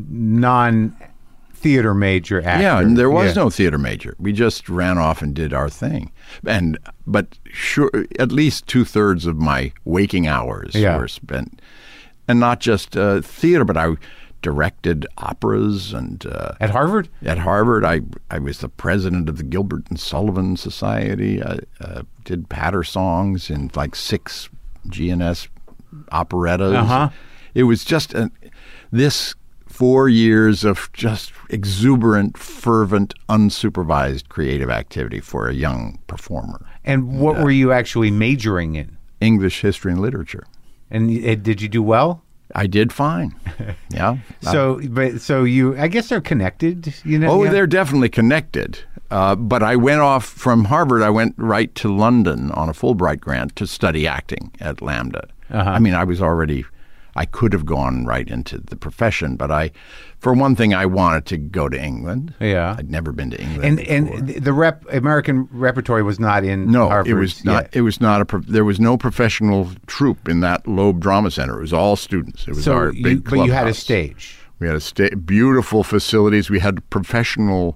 non theater major actors.
Yeah, and there was
Yeah.
no theater major. We just ran off and did our thing. And but sure, at least two thirds of my waking hours
Yeah.
were spent, and not just uh, theater, but I directed operas and. Uh,
At Harvard?
At Harvard, I I was the president of the Gilbert and Sullivan Society. I uh, did patter songs in like six G N S operettas.
Uh-huh.
It was just a, this four years of just exuberant, fervent, unsupervised creative activity for a young performer.
And what were you actually majoring in?
English, history, and literature.
And uh, did you do well?
I did fine. Yeah.
So, but so you, I guess they're connected. You know.
Oh,
yeah?
they're definitely connected. Uh, but I went off from Harvard. I went right to London on a Fulbright grant to study acting at Lambda.
Uh-huh.
I mean, I was already, I could have gone right into the profession, but I, for one thing, I wanted to go to England.
Yeah.
I'd never been to England.
And
before.
and the rep American repertory was not in
no,
Harvard.
it was not. It was not a. pro- There was no professional troupe in that Loeb Drama Center. It was all students. It was
So
our
you,
big
but you had a
clubhouse.
stage.
We had a sta- beautiful facilities. We had professional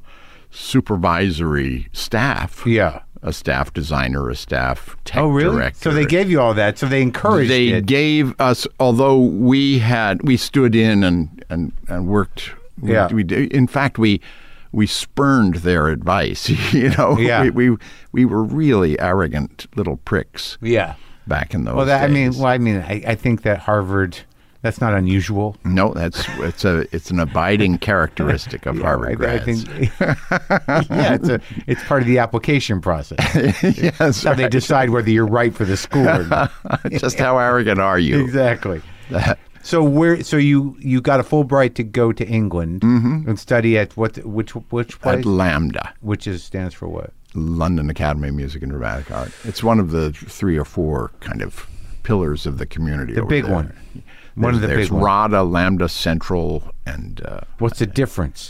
supervisory staff.
Yeah.
A staff designer, a staff tech
Oh, really?
director.
So they gave you all that. So they encouraged
They
it.
gave us, although we had, we stood in and and, and worked. we-
Yeah.
We, did- in fact, we we spurned their advice. You know,
Yeah.
we, we we were really arrogant little pricks
Yeah.
back in those
Well, that, I
days.
mean, well, I mean, I, I think that Harvard, that's not unusual.
No, that's it's a it's an abiding characteristic of Harvard
I, I
grads.
think, yeah, it's a, it's part of the application process.
Yes,
That's how they
right.
decide whether you're right for the school or not.
Just how arrogant are you?
Exactly. So where? So you you got a Fulbright to go to England and study at what? Which which place?
At Lambda,
Which is stands for what?
London Academy of Music and Dramatic Art. It's one of the three or four kind of pillars of the community.
The
over
big
there.
one. One of the
There's
big ones.
RADA, Lambda Central, and uh,
What's the difference?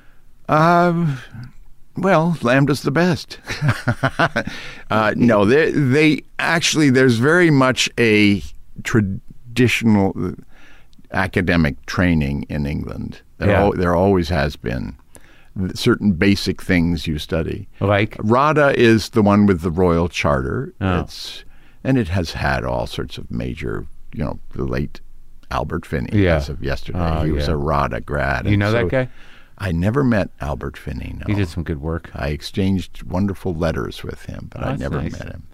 Um, well, Lambda's the best. uh, no, they, they actually, there's very much a traditional academic training in England. There,
Yeah.
al- there always has been. Certain basic things you study.
Like?
RADA is the one with the Royal Charter.
Oh.
It's and it has had all sorts of major, you know, the late Albert Finney
Yeah.
as of yesterday.
Oh,
he was
yeah.
a RADA grad.
You
and
know that
so-
guy?
I never met Albert Finney. No.
He did some good work.
I exchanged wonderful letters with him, but
Oh,
I
that's
never
nice.
met him.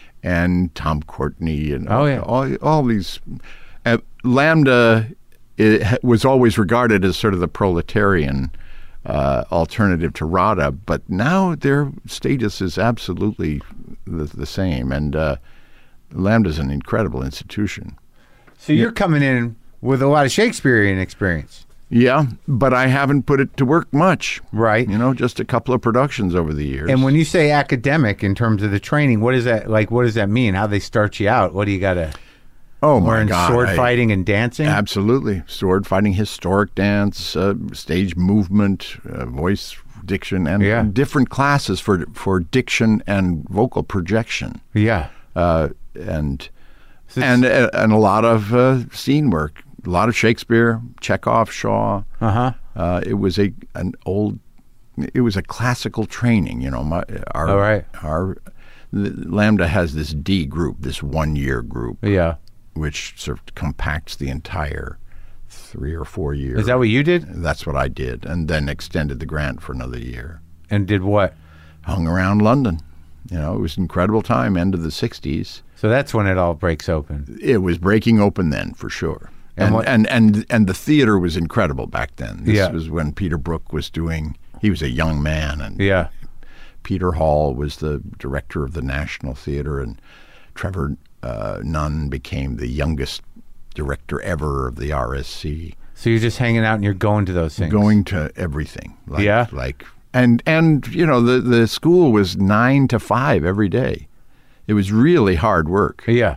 And Tom Courtney and
Oh,
all,
yeah.
all, all these. Uh, Lambda it, ha- was always regarded as sort of the proletarian uh, alternative to RADA, but now their status is absolutely the, the same. And uh, Lambda's an incredible institution.
So you're coming in with a lot of Shakespearean experience.
Yeah, but I haven't put it to work much.
Right.
You know, just a couple of productions over the years.
And when you say academic in terms of the training, what is that like? What does that mean? How they start you out? What do you got to
oh my
learn?
God,
sword
I-
fighting and dancing?
Absolutely. Sword fighting, historic dance, uh, stage movement, uh, voice diction, and
Yeah.
different classes for for diction and vocal projection.
Yeah.
Uh, and
So it's-
and uh, and a lot of uh, scene work, a lot of Shakespeare, Chekhov, Shaw.
Uh-huh.
Uh, it was a an old, it was a classical training. You know, my our
All right.
our the, Lambda has this D group, this one year group,
Yeah.
which sort of compacts the entire three or four years.
Is that what you did?
That's what I did, and then extended the grant for another year.
And did what?
Hung around London. You know, it was an incredible time, end of the sixties.
So that's when it all breaks open.
It was breaking open then, for sure.
And
And
what-
and, and, and the theater was incredible back then. This
Yeah.
was when Peter Brook was doing, he was a young man, and
Yeah.
Peter Hall was the director of the National Theater, and Trevor uh, Nunn became the youngest director ever of the R S C.
So you're just hanging out and you're going to those things.
Going to everything. Like,
Yeah?
Like, and, and you know, the, the school was nine to five every day. It was really hard work.
Yeah.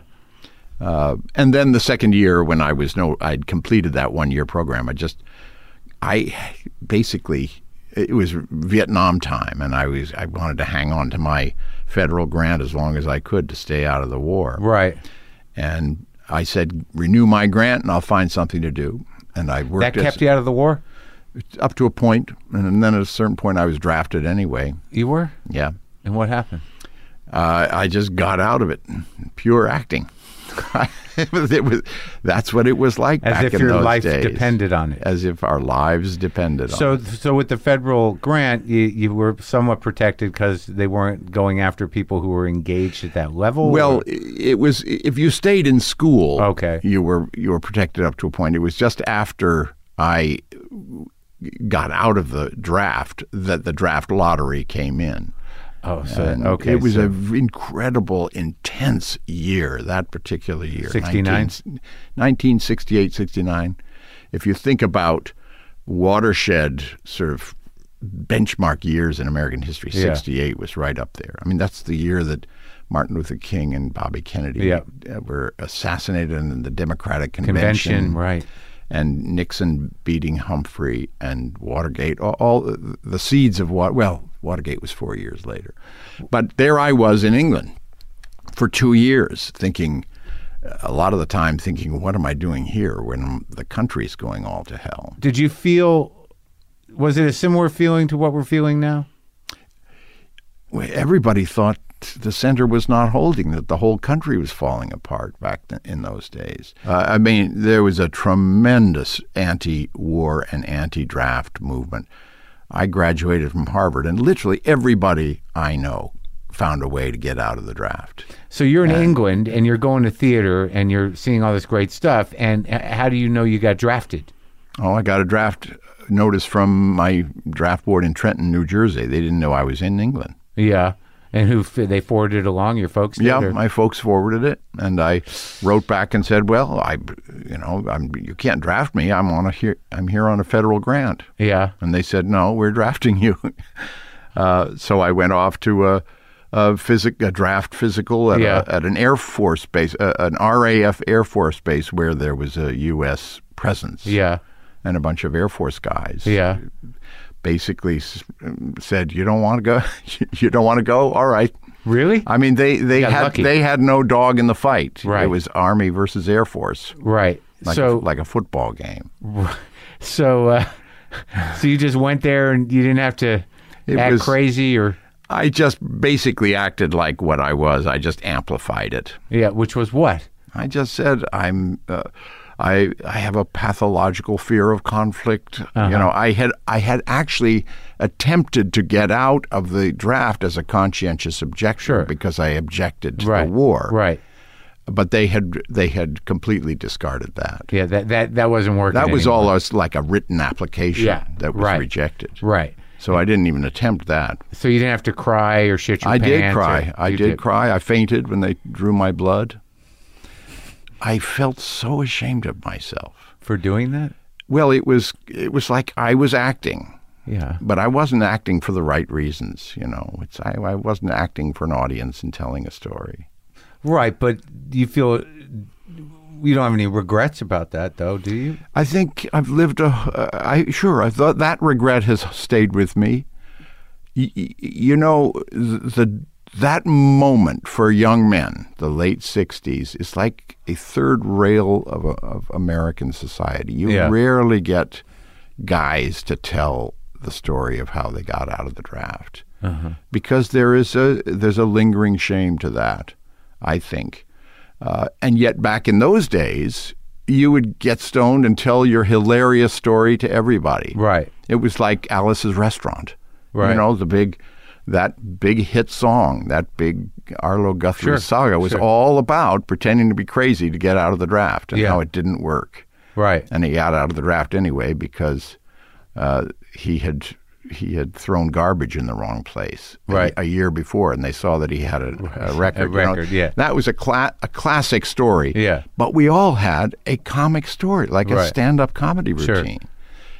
Uh, and then the second year, when I was no, I'd completed that one year program. I just, I basically, it was Vietnam time, and I was, I wanted to hang on to my federal grant as long as I could to stay out of the war.
Right.
And I said, renew my grant, and I'll find something to do. And I worked
That
as-
kept you out of the war?
up to a point, and then at a certain point, I was drafted anyway.
You were?
Yeah,
And what happened?
uh, I just got out of it, pure acting. it was, it was. That's what it was like
As
back
if
in
your
those
life
days.
depended on it.
As if our lives depended on
So,
it.
so with the federal grant, you, you were somewhat protected because they weren't going after people who were engaged at that level.
Well,
or-
it was if you stayed in school,
Okay.
you were you were protected up to a point. It was just after I got out of the draft that the draft lottery came in.
oh, so
And
okay,
it was
so,
an incredible, intense year, that particular year.
sixty-nine?
nineteen sixty-eight, sixty-nine. If you think about watershed sort of benchmark years in American history,
Yeah.
sixty-eight was right up there. I mean, that's the year that Martin Luther King and Bobby Kennedy
Yeah.
uh, were assassinated in the Democratic Convention.
convention, right?
And Nixon beating Humphrey and Watergate, all, all the seeds of what, well, Watergate was four years later. But there I was in England for two years thinking, a lot of the time thinking, what am I doing here when the country's going all to hell?
Did you feel? Was it a similar feeling to what we're feeling now?
Well, everybody thought the center was not holding, that the whole country was falling apart back th- in those days. Uh, I mean, there was a tremendous anti-war and anti-draft movement. I graduated from Harvard, and literally everybody I know found a way to get out of the draft.
So you're in and, England, and you're going to theater, and you're seeing all this great stuff, and how do you know you got drafted?
Oh, I got a draft notice from my draft board in Trenton, New Jersey. They didn't know I was in England.
Yeah. And who, they forwarded it along, your folks did?
Yeah,
or?
my folks forwarded it, and I wrote back and said, well, I, you know, I'm, you can't draft me. I'm on a here, I'm here on a federal grant.
Yeah.
And they said, no, we're drafting you. uh, so I went off to a, a, physic, a draft physical at,
yeah.
a, at an Air Force base, uh, an R A F Air Force base where there was a U S presence.
Yeah.
And a bunch of Air Force guys.
Yeah.
Basically said, you don't want to go? You don't want to go? All right.
Really?
I mean, they, they had
lucky.
they had no dog in the fight.
Right.
It was Army versus Air Force.
Right.
Like
so
a, like a football game.
So uh, so you just went there and you didn't have to
It
act
was,
crazy or?
I just basically acted like what I was. I just amplified it.
Yeah, which was what?
I just said I'm. Uh, I I have a pathological fear of conflict. Uh-huh. You know, I had I had actually attempted to get out of the draft as a conscientious objector
sure.
because I objected to
right.
the war.
Right.
But they had they had completely discarded that.
Yeah, that that, that wasn't working.
That was
anymore.
all as like a written application
yeah,
that was
right.
rejected.
Right.
So I didn't even attempt that.
So you didn't have to cry or shit your
I
pants?
did cry.
Or,
I did,
did
cry. I fainted when they drew my blood. I felt so ashamed of myself.
For doing that?
Well, it was it was like I was acting.
Yeah.
But I wasn't acting for the right reasons, you know. It's I, I wasn't acting for an audience and telling a story.
Right, but do you feel you don't have any regrets about that, though, do you?
I think I've lived a. Uh, I sure I thought that regret has stayed with me. Y- y- you know, the that moment for young men, the late sixties, is like a third rail of a, of American society. You
yeah.
rarely get guys to tell the story of how they got out of the draft
uh-huh.
because there is a there's a lingering shame to that, I think. Uh, and yet back in those days, you would get stoned and tell your hilarious story to everybody.
Right.
It was like Alice's Restaurant.
Right.
You know, the big, that big hit song, that big Arlo Guthrie
sure.
saga was
sure.
all about pretending to be crazy to get out of the draft and
yeah.
how it didn't work.
Right.
And he got out of the draft anyway because uh, he had he had thrown garbage in the wrong place
right.
a, a year before, and they saw that he had a, a record.
A record,
you know?
yeah.
That was a cla- a classic story.
Yeah.
But we all had a comic story, like
right.
a stand-up comedy routine.
Sure.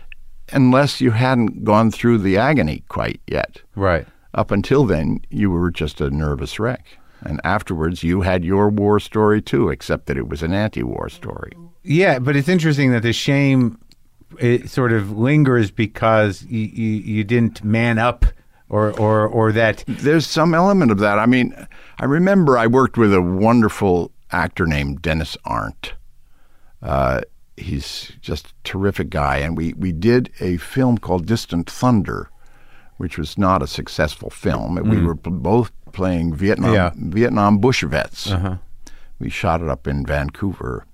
Unless you hadn't gone through the agony quite yet.
Right.
Up until then, you were just a nervous wreck. And afterwards, you had your war story, too, except that it was an anti-war story.
Yeah, but it's interesting that the shame it sort of lingers because you, you, you didn't man up or, or, or that...
There's some element of that. I mean, I remember I worked with a wonderful actor named Dennis Arndt. Uh, he's just a terrific guy. And we, we did a film called Distant Thunder, which was not a successful film. Mm. We were p- both playing Vietnam
yeah.
Vietnam bush vets.
Uh-huh.
We shot it up in Vancouver.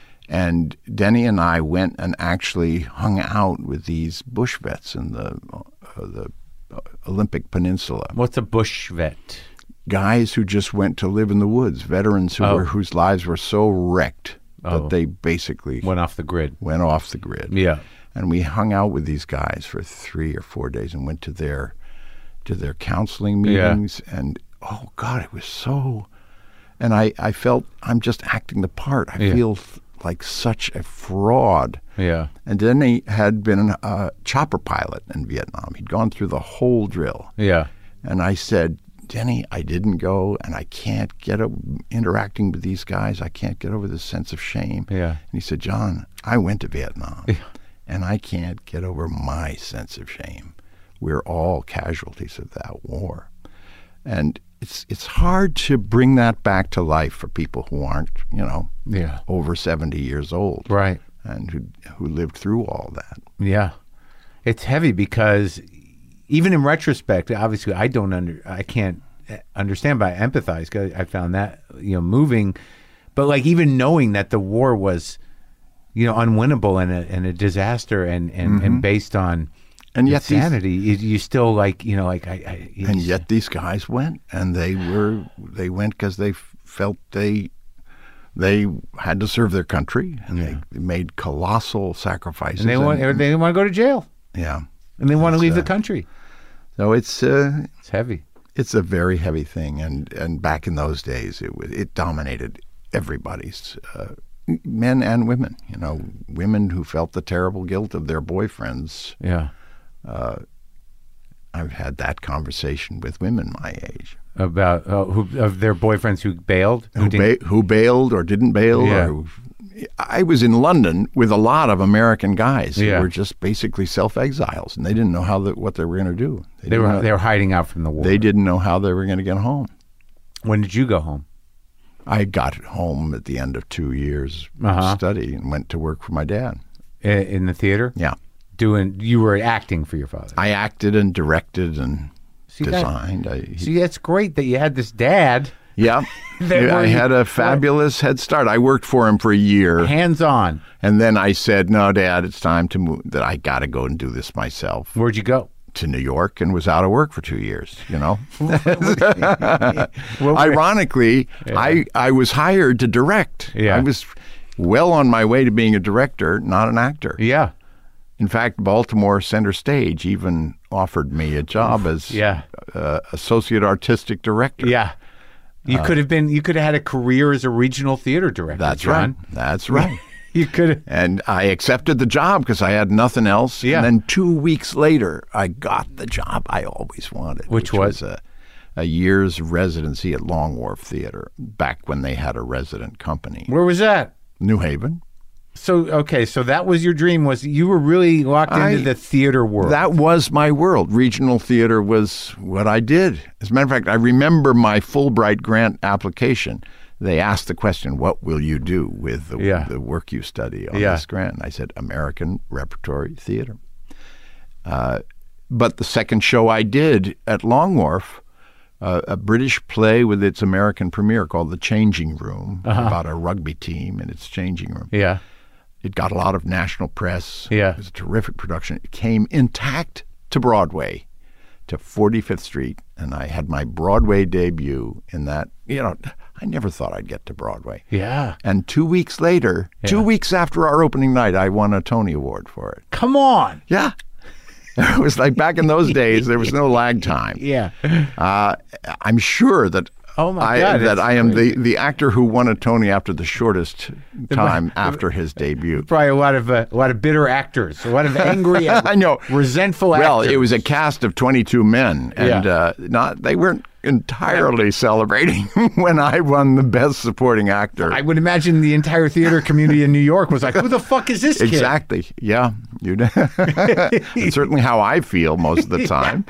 And Denny and I went and actually hung out with these bush vets in the uh, the Olympic Peninsula.
What's a bush vet?
Guys who just went to live in the woods, veterans who
oh.
were whose lives were so wrecked
oh.
that they basically
went off the grid.
Went off the grid.
Yeah.
And we hung out with these guys for three or four days and went to their to their counseling meetings.
Yeah.
And oh God, it was so. And I, I felt I'm just acting the part. I
yeah.
feel like such a fraud.
Yeah.
And then he had been a uh, chopper pilot in Vietnam. He'd gone through the whole drill.
Yeah.
And I said, Denny, I didn't go, and I can't get a, interacting with these guys. I can't get over this sense of shame.
Yeah.
And he said, John, I went to Vietnam,
yeah.
and I can't get over my sense of shame. We're all casualties of that war. And it's it's hard to bring that back to life for people who aren't, you know,
yeah.
over seventy years old.
Right.
And who who lived through all that.
Yeah. It's heavy because even in retrospect, obviously I don't under I can't understand, but I empathize because I found that, you know, moving. But like even knowing that the war was, you know, unwinnable and a, and a disaster and, and, mm-hmm. and based on
And yet these,
Insanity. You, you still like, you know, like I. I you
and
just-
yet these guys went, and they were they went because they felt they they had to serve their country, and
Yeah.
they made colossal sacrifices.
and they want
and-
they want to go to jail,
yeah.
and they want to
It's,
leave
uh,
the country.
So it's uh,
It's heavy.
it's a very heavy thing, and, and back in those days, it was it dominated everybody's uh, men and women. You know, women who felt the terrible guilt of their boyfriends.
Yeah.
I've had that conversation with women my age
About uh, who of their boyfriends who bailed,
who,
didn't-
ba- who bailed or didn't bail.
Yeah.
Or who, I was in London with a lot of American guys who
Yeah.
were just basically self-exiles, and they didn't know how the, what they were going to do.
they
didn't
were
know-
they were hiding out from the war.
they didn't know how they were going to get home.
When did you go home?
I got home at the end of two years
Uh-huh.
of study and went to work for my dad.
I- In the theater?
Yeah.
Doing you were acting for your father.
I acted and directed and
See, that-
designed. I, he-
See, that's great that you had this dad
yeah.
That
I
were-
had a fabulous head start. I worked for him for a year.
hands on.
And then I said, no, Dad, it's time to move, that I got to go and do this myself.
Where'd you go?
To New York, and was out of work for two years, you know.
Well,
Ironically, I, I was hired to direct.
Yeah.
I was well on my way to being a director, not an actor.
yeah,
In fact, Baltimore Center Stage even offered me a job as
yeah,
uh, associate artistic director.
yeah. You could have been. You could have had a career as a regional theater director.
That's
John.
right. That's right.
You could have.
And I accepted the job because I had nothing else.
Yeah.
And then two weeks later, I got the job I always wanted.
Which was?
a, a year's residency at Long Wharf Theater, back when they had a resident company.
Where was that?
New Haven.
So okay, so that was your dream. Was you were really locked into
I-
the theater world?
That was my world. Regional theater was what I did. As a matter of fact, I remember my Fulbright grant application. They asked the question, what will you do with the,
Yeah.
the work you study on
Yeah.
this grant? And I said, American Repertory Theater. Uh, but the second show I did at Long Wharf, uh, a British play with its American premiere called The Changing Room, about a rugby team and its changing room.
yeah,
It got a lot of national press.
Yeah.
It was a terrific production. It came intact to Broadway, to forty-fifth Street, and I had my Broadway debut in that. You know, I never thought I'd get to Broadway.
yeah.
And two weeks later, two weeks after our opening night, I won a Tony Award for it.
Come on.
Yeah. It was like back in those days, there was no lag time.
Yeah.
Uh, I'm sure that
Oh, my
I,
God,
that
it's
I am the,
crazy.
the actor who won a Tony after the shortest time after his debut.
Probably a lot of uh, a lot of bitter actors, a lot of angry,
I know.
resentful
Well,
actors.
it was a cast of twenty-two men, and
Yeah.
uh, not they weren't entirely celebrating when I won the Best Supporting Actor.
I would imagine the entire theater community in New York was like, "Who the fuck is this kid?"
Exactly. Yeah. You. It's certainly how I feel most of the time.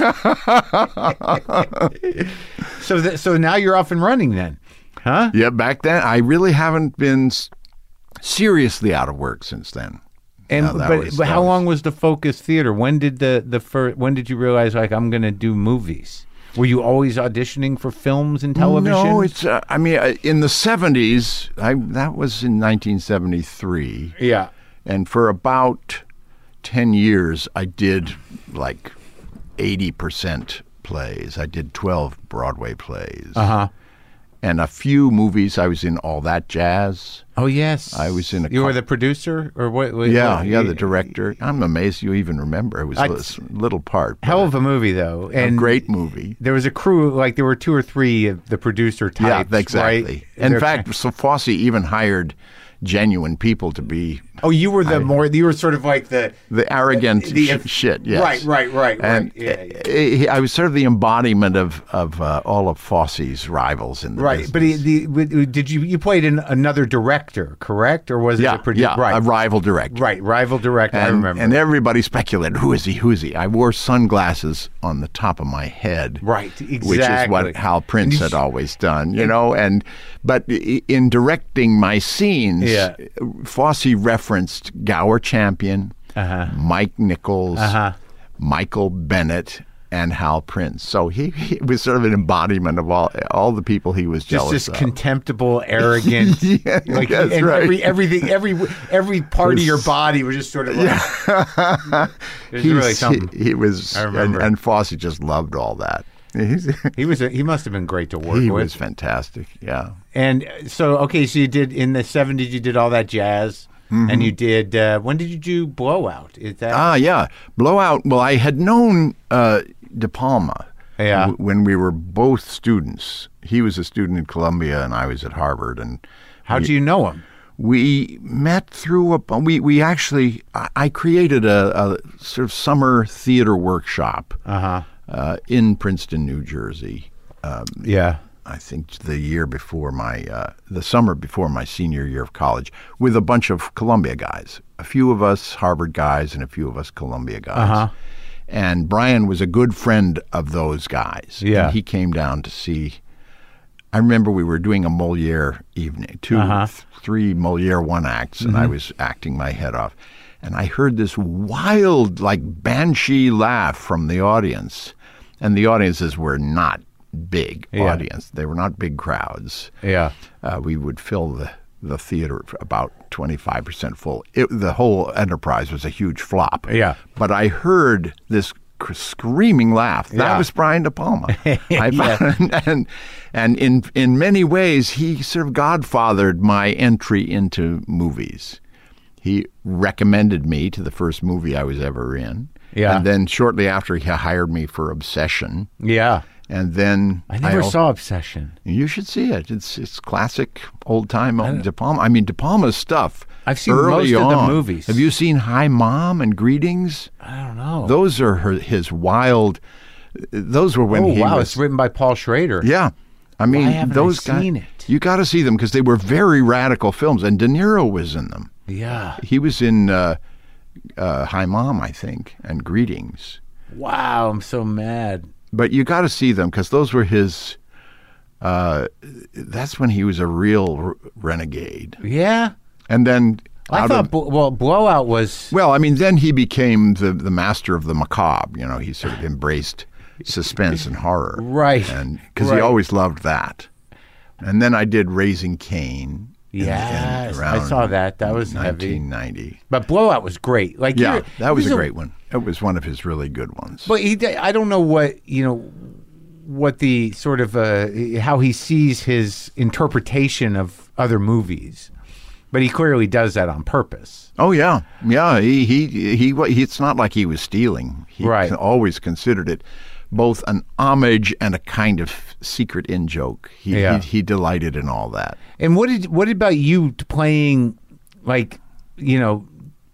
So, th- so now you're off and running then, huh?
Yeah. Back then, I really haven't been s- seriously out of work since then.
And
No, that
but,
was-
but
that
how
was-
long was the Focus Theater? When did the the first? When did you realize like I'm going to do movies? Were you always auditioning for films and television?
No, it's. Uh, I mean, uh, in the seventies, I that was in nineteen seventy-three.
yeah.
And for about ten years, I did like eighty percent plays. I did twelve Broadway plays.
Uh huh.
And a few movies. I was in All That Jazz.
Oh yes,
I was in a
You were
co-
the producer, or what? what
Yeah,
what-
yeah, the director. I'm amazed you even remember. It was
I-
a s- little part. but
Hell of a movie though,
a
and
great movie.
there was a crew, like there were two or three of the producer types.
Yeah, exactly.
Right?
In
They're-
fact, so Fosse even hired genuine people to be
oh, you were the more. You were sort of like the.
the arrogant
The-
sh- shit. Yes.
Right, right, right,
And
right. Yeah, yeah.
uh, I was sort of the embodiment of of uh, all of Fosse's rivals in the
Right,
business.
but he, the, but did you you played in another director, correct, or was it
yeah,
a producer?
yeah,
right,
a rival director.
right, rival director. I
And,
remember.
and everybody speculated, who is he? Who is he? I wore sunglasses on the top of my head,
Right, exactly.
which is what Hal Prince
And you
had
sh-
always done, you know. And but i- in directing my scenes,
Yeah.
Fosse referenced Gower Champion,
Uh-huh.
Mike Nichols,
Uh-huh.
Michael Bennett, and Hal Prince. So he, he was sort of an embodiment of all all the people he was
Just
jealous
this
of.
contemptible, arrogant,
Yeah,
like
that's
and
right.
every everything every every part of your
Was-
body was just sort of like it was
He's-
really something.
He, he was,
I
and,
remember.
and Fosse just loved all that. He's,
He was a, he must have been great to work
he
with.
was fantastic. Yeah.
And so, okay, so you did in the seventies. You did all that jazz, and you did. Uh, when did you do Blowout? Is that
Ah, yeah. Blowout. Well, I had known uh, De Palma
Yeah.
w- when we were both students. He was a student at Columbia, and I was at Harvard. And
how'd you know him?
we met through a. We we actually. I, I created a, a sort of summer theater workshop
Uh huh.
uh, in Princeton, New Jersey.
Yeah.
I think the year before my, uh, the summer before my senior year of college, with a bunch of Columbia guys. A few of us Harvard guys and a few of us Columbia guys.
Uh-huh.
And Brian was a good friend of those guys.
Yeah.
And he came down to see. I remember we were doing a Moliere evening, two,
Uh-huh.
th- three Moliere one acts, and I was acting my head off. And I heard this wild, like banshee laugh from the audience. And the audiences were not big
Yeah.
audience. They were not big crowds.
Yeah.
Uh, we would fill the, the theater about twenty-five percent full. It, the whole enterprise was a huge flop.
Yeah.
But I heard this cr- screaming laugh. That
Yeah.
was Brian De Palma. I
Yeah.
found, and and in in many ways, he sort of godfathered my entry into movies. He recommended me to the first movie I was ever in.
Yeah.
And then shortly after, he hired me for Obsession.
Yeah.
And then
I never
al-
saw Obsession.
You should see it. It's it's classic old time De Palma. I mean, De Palma's stuff.
I've seen
early
most of the
on.
movies.
Have you seen Hi Mom and Greetings?
I don't know.
Those are her, his wild. Those were when
oh
he
wow,
was.
it's written by Paul Schrader.
Yeah, I mean
Why haven't I
those guys.
seen it?
You got to see them because they were very radical films, and De Niro was in them.
Yeah.
He was in uh, uh, Hi Mom, I think, and Greetings.
Wow, I'm so mad.
But you got to see them because those were his. Uh, that's when he was a real r- renegade,
Yeah.
and then
I
out
thought
of,
Bl- well, Blowout was
well, I mean, then he became the the master of the macabre. You know, he sort of embraced suspense and horror,
Right.
And because
Right.
he always loved that. And then I did Raising Cain. in- in
Yes, I
around
saw that. That was heavy.
nineteen ninety.
But Blowout was great. Like
Yeah,
you're-
that was
he's
a great one. It was one of his really good ones.
But he, I don't know what you know, what the sort of uh, how he sees his interpretation of other movies. But he clearly does that on purpose.
Oh yeah, yeah. He he he. he it's not like he was stealing. He
Right.
always considered it both an homage and a kind of secret in joke. He,
Yeah.
he he delighted in all that.
And what did what about you playing like you know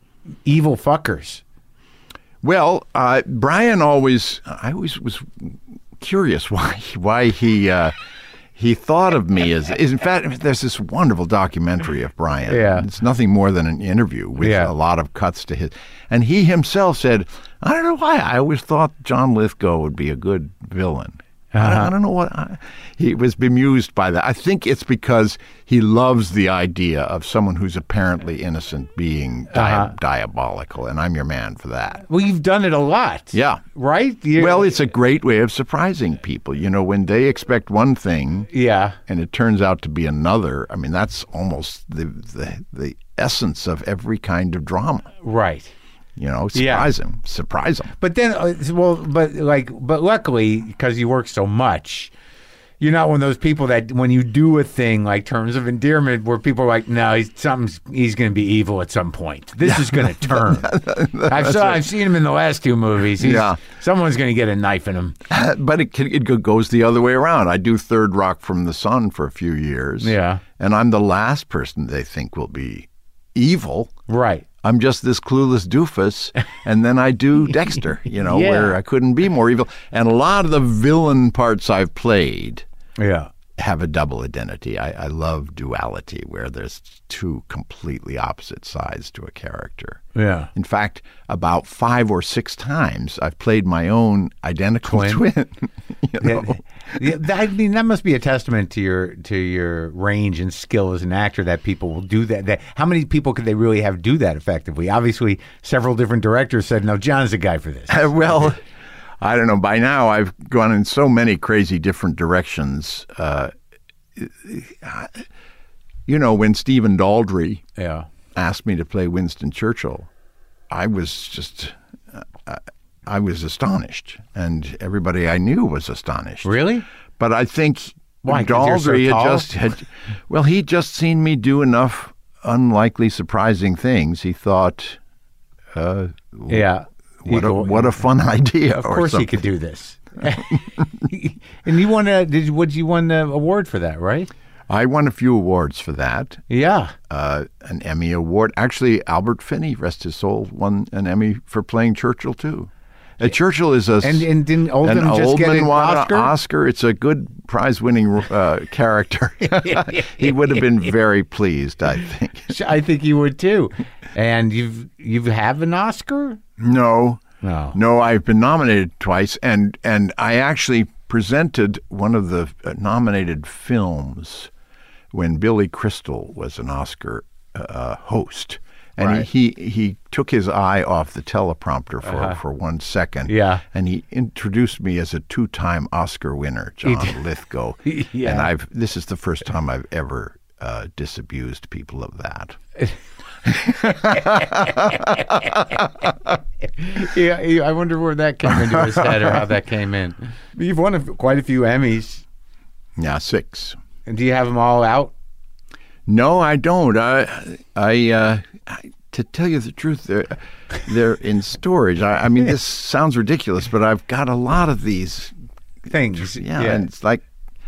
evil fuckers?
Well, uh, Brian always. I always was curious why why he. Uh, He thought of me as, is in fact, there's this wonderful documentary of Brian.
Yeah.
It's nothing more than an interview with
Yeah.
a lot of cuts to his. And he himself said, I don't know why. I always thought John Lithgow would be a good villain. I, don't, I don't know what. I, he was bemused by that. I think it's because he loves the idea of someone who's apparently innocent being di-
Uh-huh.
diabolical. And I'm your man for that.
Well, you've done it a lot.
Yeah.
Right? You-
Well, it's a great way of surprising people. You know, when they expect one thing
yeah.
and it turns out to be another, I mean, that's almost the the, the essence of every kind of drama.
Right.
You know,
Yeah.
surprise them, surprise them.
But then, uh, well, but like, but luckily, because you work so much, you're not one of those people that when you do a thing like Terms of Endearment, where people are like, no, he's something's he's going to be evil at some point. This is going to turn. I've saw, I've seen him in the last two movies. He's,
Yeah.
someone's going to get a knife in him.
But it, can, it go- goes the other way around. I do Third Rock from the Sun for a few years.
Yeah.
And I'm the last person they think will be evil.
Right.
I'm just this clueless doofus, and then I do Dexter, you know,
Yeah.
where I couldn't be more evil. And a lot of the villain parts I've played
Yeah.
have a double identity. I, I love duality, where there's two completely opposite sides to a character.
Yeah.
In fact, about five or six times I've played my own identical
Twin.
twin. you know?
Yeah, yeah, that- I mean, that must be a testament to your to your range and skill as an actor that people will do that. That how many people could they really have do that effectively? Obviously, several different directors said, "No, John's the guy for this."
Uh, well, I don't know. By now, I've gone in so many crazy different directions. Uh, you know, when Stephen Daldry
Yeah.
asked me to play Winston Churchill, I was just, uh, I was astonished, and everybody I knew was astonished.
Really?
But I think
Why, 'cause you're so
Daldry had
tall?
just had, well, he'd just seen me do enough unlikely, surprising things. He thought, uh,
Yeah.
what a
You go-
what a fun idea!
Of course he could do this. And you won a, did you, what, you won the award for that, right?
I won a few awards for that.
Yeah.
Uh, an Emmy award. Actually, Albert Finney, rest his soul, won an Emmy for playing Churchill too. Uh, Churchill is a
And, and didn't Oldham
an
just get
Oldman
an
won
Oscar?
an Oscar. It's a good prize-winning uh, character. He would have been very pleased, I think.
I think you would too. And you've, you have an Oscar?
No,
No.
no, I've been nominated twice, and and I actually presented one of the uh, nominated films when Billy Crystal was an Oscar uh, host. And
Right.
he, he he took his eye off the teleprompter for,
Uh-huh.
for one second.
Yeah.
And he introduced me as a two-time Oscar winner, John Lithgow.
Yeah.
And I've this is the first time I've ever uh, disabused people of that.
Yeah, yeah, I wonder where that came into his head or how that came in. You've won a, quite a few Emmys.
Yeah, six.
And do you have them all out?
No, I don't. I, I, uh, I to tell you the truth, they're, they're in storage. I, I mean, this sounds ridiculous, but I've got a lot of these.
Things.
Yeah, and it's like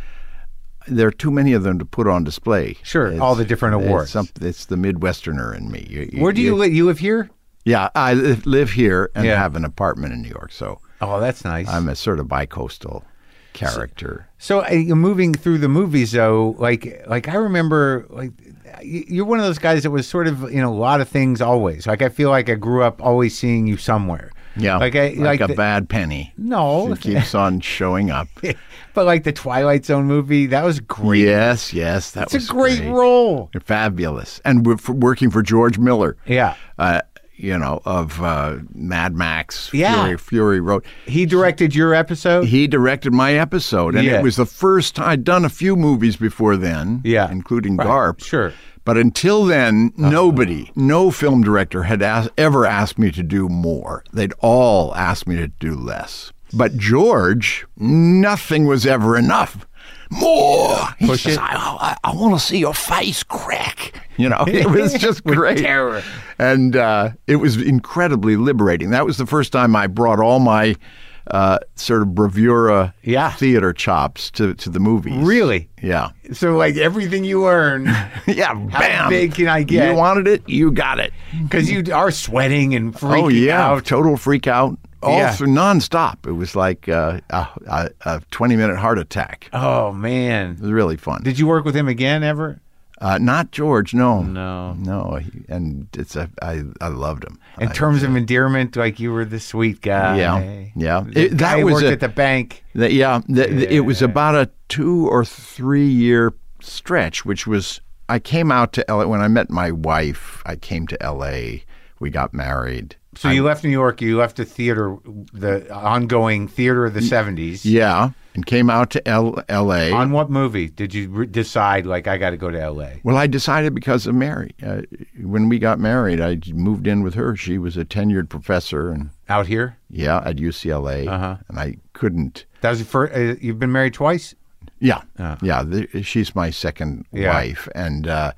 there are too many of them to put on display.
Sure,
It's-
all the different
it's
awards.
some- It's, the Midwesterner in me. You- you-
Where do you live? You live here?
Yeah, I live, live here and
Yeah.
have an apartment in New York, so
Oh, that's nice.
I'm a sort of bi-coastal character.
So uh, you're moving through the movies, though. Like, like I remember, like y- you're one of those guys that was sort of in a lot of things always. Like I feel like I grew up always seeing you somewhere.
Yeah,
like I
like,
like
a
the-
bad penny.
No,
It keeps on showing up.
but like the Twilight Zone movie, that was great.
Yes, yes, that
it's
was
a great, role.
Fabulous. And we're for working for George Miller,
Yeah,
uh, you know, of uh, Mad Max,
Yeah.
Fury, Fury Road.
he directed your episode.
He directed my episode, and
Yeah.
it was the first time I'd done a few movies before then,
Yeah.
including
Right,
Garp.
sure.
But until then, nobody, no film director had asked, ever asked me to do more. They'd all asked me to do less. But George, nothing was ever enough. More. He
Push
says,
it.
I, I, I want to see your face crack. You know, it was just
With
great.
terror.
And uh, it was incredibly liberating. That was the first time I brought all my uh, sort of bravura
Yeah.
theater chops to, to the movies.
Really?
Yeah.
So like everything you earn,
Yeah,
how
bam.
big can I get?
You wanted it, you got it.
Because you are sweating and freaking
Oh yeah,
out.
total freak out. All
Yeah.
through nonstop. It was like uh, a, a, a twenty minute heart attack.
Oh man!
It was really fun.
Did you work with him again ever?
Uh, not George, no,
No.
no. He, and it's a, I, I loved him.
In
I-
terms of endearment, like you were the sweet guy.
Yeah, yeah.
The
It-
guy
that
who
was
worked
a-
at the bank.
that- yeah, the- the- it was about a two or three year stretch, which was I came out to L A when I met my wife. I came to L A. We got married.
So you left New York. You left the theater, the ongoing theater of the seventies.
Yeah, and came out to L- L.A.
On what movie did you re- decide? Like I got to go to L A.
Well, I decided because of Mary. Uh, when we got married, I moved in with her. She was a tenured professor, and
Out here.
yeah, at U C L A,
Uh-huh.
and I couldn't.
That was your first. Uh, you've been married twice.
Yeah,
Oh.
yeah. The, she's my second
Yeah.
wife, and uh,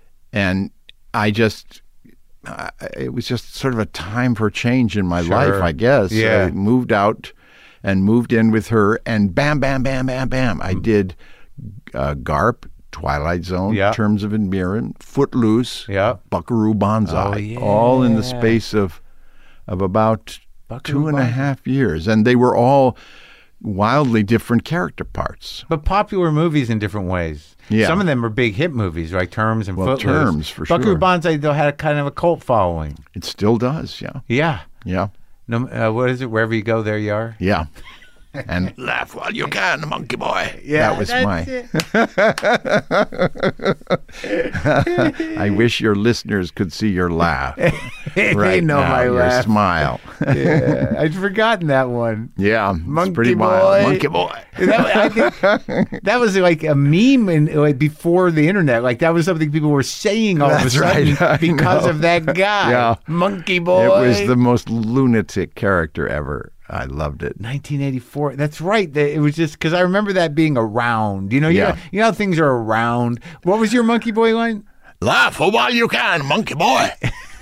and I just. Uh, it was just sort of a time for change in my
Sure.
life, I guess.
Yeah.
I moved out and moved in with her, and bam, bam, bam, bam, bam. I did uh, Garp, Twilight Zone,
Mm. Yeah.
Terms of Endearment, Footloose,
Yeah.
Buckaroo Banzai,
Oh, yeah.
all in the space of of about
Buckaroo
two and a
Banzai.
half years, and they were all wildly different character parts.
But popular movies in different ways.
Yeah.
Some of them are big hit movies, like Terms and
Well,
Footloose.
Terms, for
Buckaroo
sure.
Banzai, though, had a kind of a cult following.
It still does, yeah,
Yeah.
yeah,
No, uh, what is it? Wherever you go, there you are.
yeah. and laugh while you can, monkey boy.
Yeah,
that was
that's
my.
it.
I wish your listeners could see your laugh.
They
Right
know
now,
my
your
laugh.
smile.
Yeah, I'd forgotten that one.
Yeah,
Monkey
it's pretty
boy.
wild. Monkey boy.
That, I think that was like a meme in, like, before the internet. Like that was something people were saying all
That's
of a sudden
right, I
because
know.
of that guy.
Yeah.
Monkey boy.
It was the most lunatic character ever. I loved it.
nineteen eighty-four. That's right. That- It was just because I remember that being around. You know, you
Yeah.
know, you know how things are around. What was your Monkey Boy line?
Laugh while you can, monkey boy.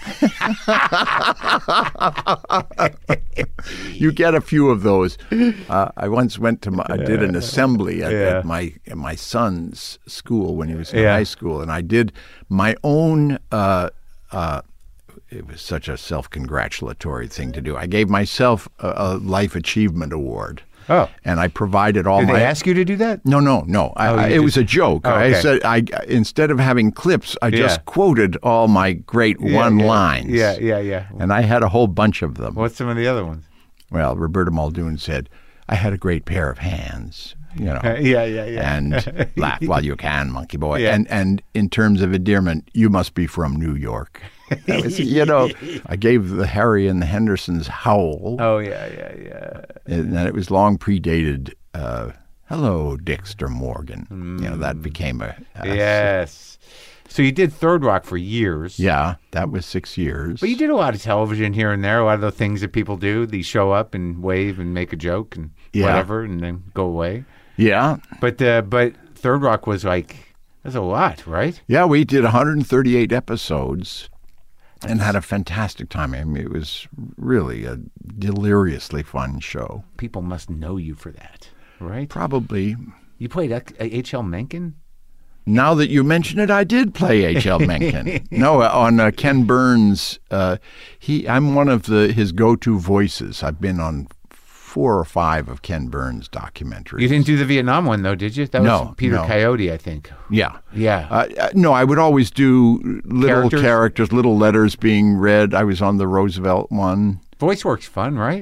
You get a few of those. Uh, I once went to my, I did an assembly at,
Yeah.
at my at my son's school when he was in
Yeah.
high school, and I did my own. Uh, uh, it was such a self-congratulatory thing to do. I gave myself a, a life achievement award.
Oh.
And I provided all
Did
my.
they ask you to do that?
No, no, no. I,
Oh, you
I, it
just-
was a joke.
Oh,
I
okay.
said I instead of having clips, I just
Yeah.
quoted all my great
Yeah,
one
yeah.
lines.
Yeah, yeah, yeah.
And I had a whole bunch of them.
What's some of the other ones?
Well, Roberta Muldoon said, "I had a great pair of hands." You know.
Uh, yeah, yeah, yeah.
And laugh while you can, monkey boy.
Yeah.
And and in terms of endearment, you must be from New York. That was, you know, I gave the Harry and the Hendersons howl,
Oh, yeah, yeah, yeah.
and then it was long predated. Uh, Hello, Dexter Morgan. You know, that became a, a
Yes. So you did Third Rock for years.
Yeah, that was six years.
But you did a lot of television here and there, a lot of the things that people do. They show up and wave and make a joke and
Yeah.
whatever and then go away.
Yeah,
But uh, but Third Rock was like, that's a lot, right?
yeah, we did one hundred thirty-eight episodes and had a fantastic time. I mean, it was really a deliriously fun show.
People must know you for that, right?
Probably.
You played H L Mencken?
Now that you mention it, I did play H L Mencken. No, uh, on uh, Ken Burns. Uh, he, I'm one of the his go-to voices. I've been on four or five of Ken Burns documentaries.
You didn't do the Vietnam one, though, did you? That was
No,
Peter
no.
Coyote, I think.
Yeah.
Yeah.
Uh, uh, no, I would always do little
Characters?
characters? little letters being read. I was on the Roosevelt one.
Voice work's fun, right?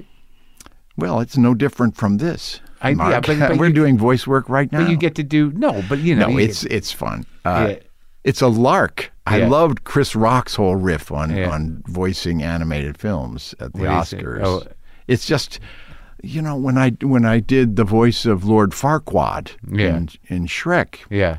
Well, it's no different from this.
I-
Mark.
yeah, but- but
we're
you-
doing voice work right now.
But you get to do, no, but you know.
no,
you
it's
get-
it's fun. Uh,
Yeah.
It's a lark. I
Yeah.
loved Chris Rock's whole riff on
Yeah.
on voicing animated films at the
What do you say?
Oscars.
Oh.
It's just, you know, when I when I did the voice of Lord Farquaad
Yeah.
in, in Shrek,
Yeah.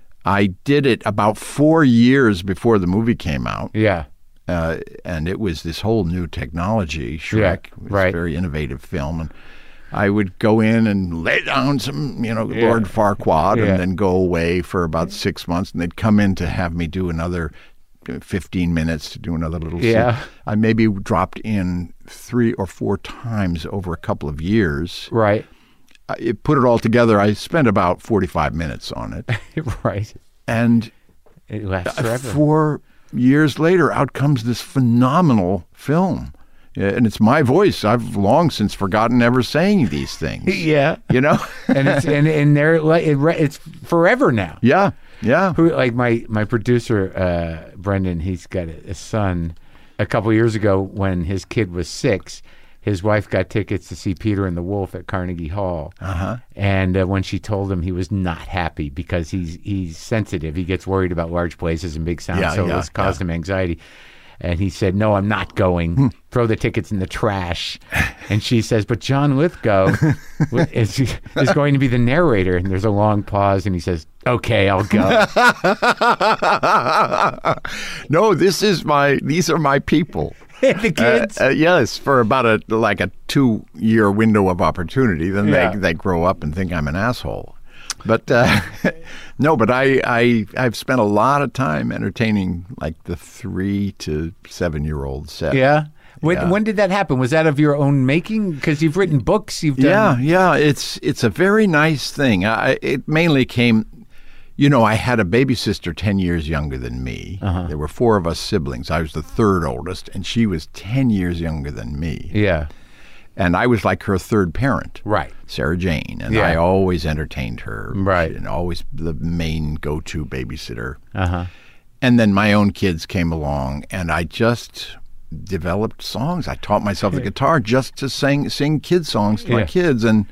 I did it about four years before the movie came out.
Yeah.
Uh, and it was this whole new technology. Shrek
Yeah,
it was
right.
a very innovative film, and I would go in and lay down some, you know,
Yeah.
Lord Farquaad,
Yeah.
and then go away for about six months, and they'd come in to have me do another fifteen minutes to do another little scene.
Yeah.
I maybe dropped in three or four times over a couple of years.
Right.
I, it put it all together. I spent about forty-five minutes on it,
Right.
and
It lasts forever.
four years later, out comes this phenomenal film. Yeah, and it's my voice. I've long since forgotten ever saying these things.
Yeah.
You know?
and it's and and they're like it, re- it's forever now.
yeah, yeah.
Who like my my producer uh, Brendan? He's got a, a son. A couple years ago, when his kid was six, his wife got tickets to see Peter and the Wolf at Carnegie Hall.
Uh-huh.
And uh, when she told him, he was not happy because he's he's sensitive. He gets worried about large places and big sounds,
Yeah,
so
yeah,
it's caused
yeah.
him anxiety. And he said, "No, I'm not going. Throw the tickets in the trash." And she says, "But John Lithgow is, is going to be the narrator." And there's a long pause, and he says, "Okay, I'll go."
No, this is my. These are my people.
The kids.
Uh, uh, yes, for about a like a two-year window of opportunity. Then
Yeah.
they they grow up and think I'm an asshole. But uh, no, but I I I've spent a lot of time entertaining like the three to seven year old set.
Yeah. When,
Yeah.
when did that happen? Was that of your own making? Because you've written books. You've
Yeah,
done.
yeah. It's it's a very nice thing. I, it mainly came, you know, I had a baby sister ten years younger than me.
Uh-huh.
There were four of us siblings. I was the third oldest, and she was ten years younger than me.
Yeah.
And I was like her third parent,
Right.
Sarah Jane, and
Yeah.
I always entertained her,
Right.
and always the main go-to babysitter.
Uh huh.
And then my own kids came along, and I just developed songs. I taught myself the guitar just to sing sing kid songs to my
Yeah.
kids, and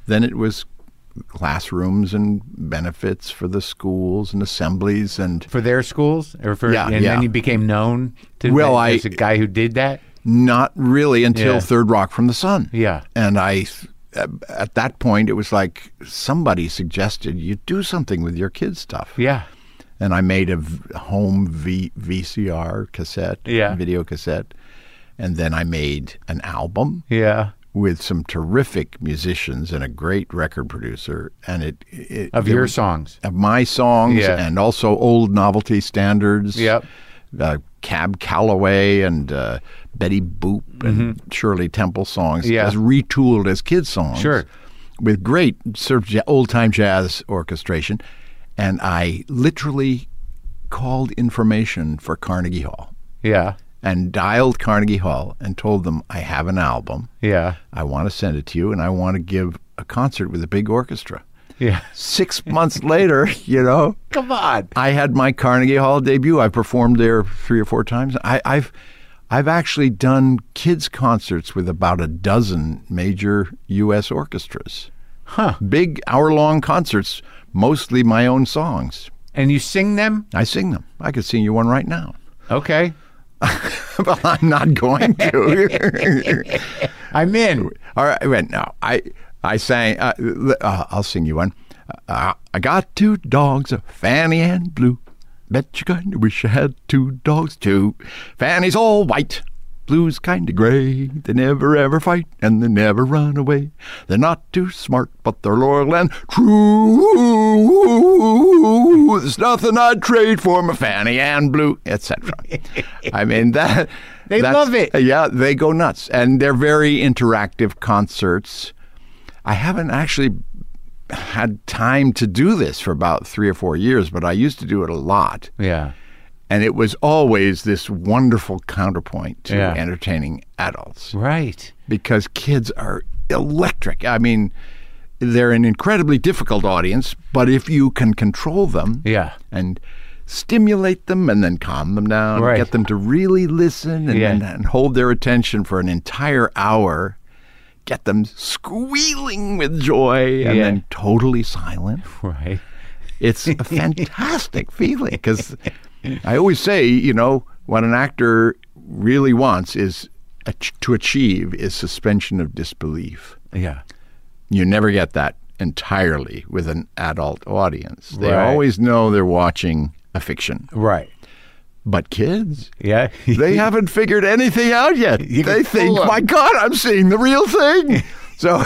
then it was classrooms and benefits for the schools and assemblies and
For their schools? Or for,
Yeah,
and
yeah.
then you became known to
Well, I-
as a guy who did that?
not really until
Yeah.
Third Rock from the Sun.
Yeah.
And I, at that point, it was like somebody suggested you do something with your kids' stuff.
Yeah.
And I made a v- home v- VCR cassette,
Yeah.
video cassette. And then I made an album
Yeah.
with some terrific musicians and a great record producer. And it, it
Of
it
your
was-
songs.
of my songs
Yeah.
and also old novelty standards.
Yep.
Uh, Cab Calloway and uh, Betty Boop and Shirley Temple songs,
Mm-hmm. Yeah.
as retooled as kids songs,
Sure.
with great sort of ja- old time jazz orchestration. And I literally called information for Carnegie Hall
Yeah.
and dialed Carnegie Hall and told them I have an album.
Yeah.
I want to send it to you, and I want to give a concert with a big orchestra.
Yeah.
Six months later, you know,
Come on.
I had my Carnegie Hall debut. I performed there three or four times. I, I've, I've actually done kids concerts with about a dozen major U S orchestras.
Huh.
Big hour-long concerts, mostly my own songs.
And you sing them?
I sing them. I could sing you one right now.
Okay.
Well, I'm not going to.
I'm in.
All right, wait, no. I I sang. Uh, uh, I'll sing you one. Uh, I got two dogs, Fanny and Blue. Bet you kind of wish I had two dogs too. Fanny's all white, Blue's kind of gray. They never ever fight and they never run away. They're not too smart, but they're loyal and true. There's nothing I'd trade for my Fanny and Blue, et cetera. I mean that.
They
that's-
love it.
Yeah, they go nuts, and they're very interactive concerts. I haven't actually had time to do this for about three or four years, but I used to do it a lot.
Yeah.
And it was always this wonderful counterpoint to
Yeah.
entertaining adults,
Right.
because kids are electric. I mean, they're an incredibly difficult audience, but if you can control them
Yeah.
and stimulate them and then calm them down,
Right.
get them to really listen and,
Yeah.
and, and hold their attention for an entire hour, get them squealing with joy and
Yeah.
then totally silent.
Right.
It's a fantastic feeling, because I always say, you know, what an actor really wants is ach- to achieve is suspension of disbelief.
Yeah.
You never get that entirely with an adult audience. They
Right.
always know they're watching a fiction.
Right.
But kids,
Yeah.
they haven't figured anything out yet.
You can
They think,
fool 'em.
my God, I'm seeing the real thing. So,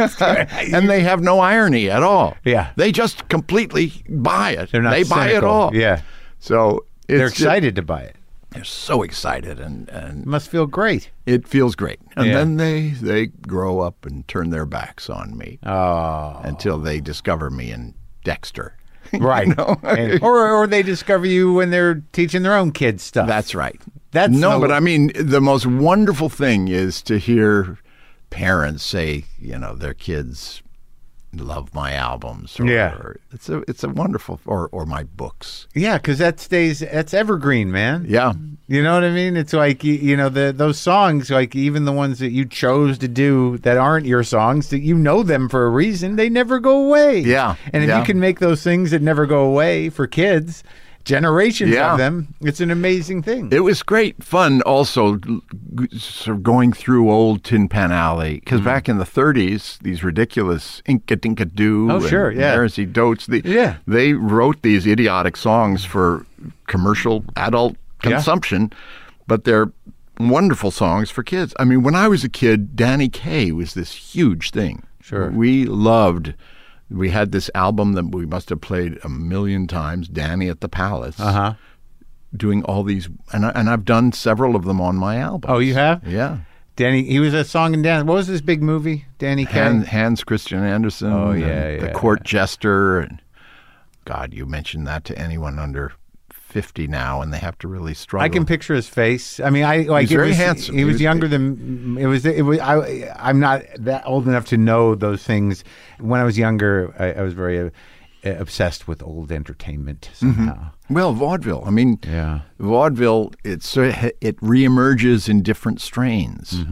and they have no irony at all.
Yeah.
They just completely buy it.
They're not
They buy it
cynical.
all.
Yeah.
So it's
They're
just-
excited to buy it.
they're so excited, and, and
It must feel great.
it feels great. And
Yeah.
then they, they grow up and turn their backs on me
Oh.
until they discover me in Dexter.
Right. And- or or they discover you when they're teaching their own kids stuff.
That's right.
That's
no,
the-
but I mean, the most wonderful thing is to hear parents say, you know, their kids love my albums. Or,
Yeah.
or it's a it's a wonderful or or my books.
Yeah, because that stays. That's evergreen, man.
Yeah.
You know what I mean? It's like you, you know the those songs, like even the ones that you chose to do that aren't your songs, that you know them for a reason. They never go away.
Yeah,
And if
yeah.
you can make those things that never go away for kids, generations
Yeah.
of them, it's an amazing thing.
It was great fun also g- sort of going through old Tin Pan Alley, because
Mm-hmm.
back in the thirties, these ridiculous Inka Dinka Doo
Oh, sure,
and
yeah.
Heresy Dotes, the,
Yeah.
they wrote these idiotic songs for commercial adult
Yeah.
consumption, but they're wonderful songs for kids. I mean, when I was a kid, Danny Kaye was this huge thing.
Sure.
We loved... We had this album that we must have played a million times, Danny at the Palace,
Uh huh.
doing all these, and, I, and I've done several of them on my album.
Oh, you have?
Yeah.
Danny, he was a song and dance. What was this big movie? Danny Kaye.
Han, Hans Christian Andersen.
Oh,
and
yeah,
The
yeah.
Court Jester. And God, you mentioned that to anyone under fifty now, and they have to really struggle.
I can picture his face. I mean, I like
He's
it
very
was,
handsome.
He
He
was
was-
younger than it was. It was. I. I'm not that old enough to know those things. When I was younger, I, I was very uh, obsessed with old entertainment somehow.
Well, vaudeville. I mean,
Yeah.
vaudeville. It's it reemerges in different strains.
Mm-hmm.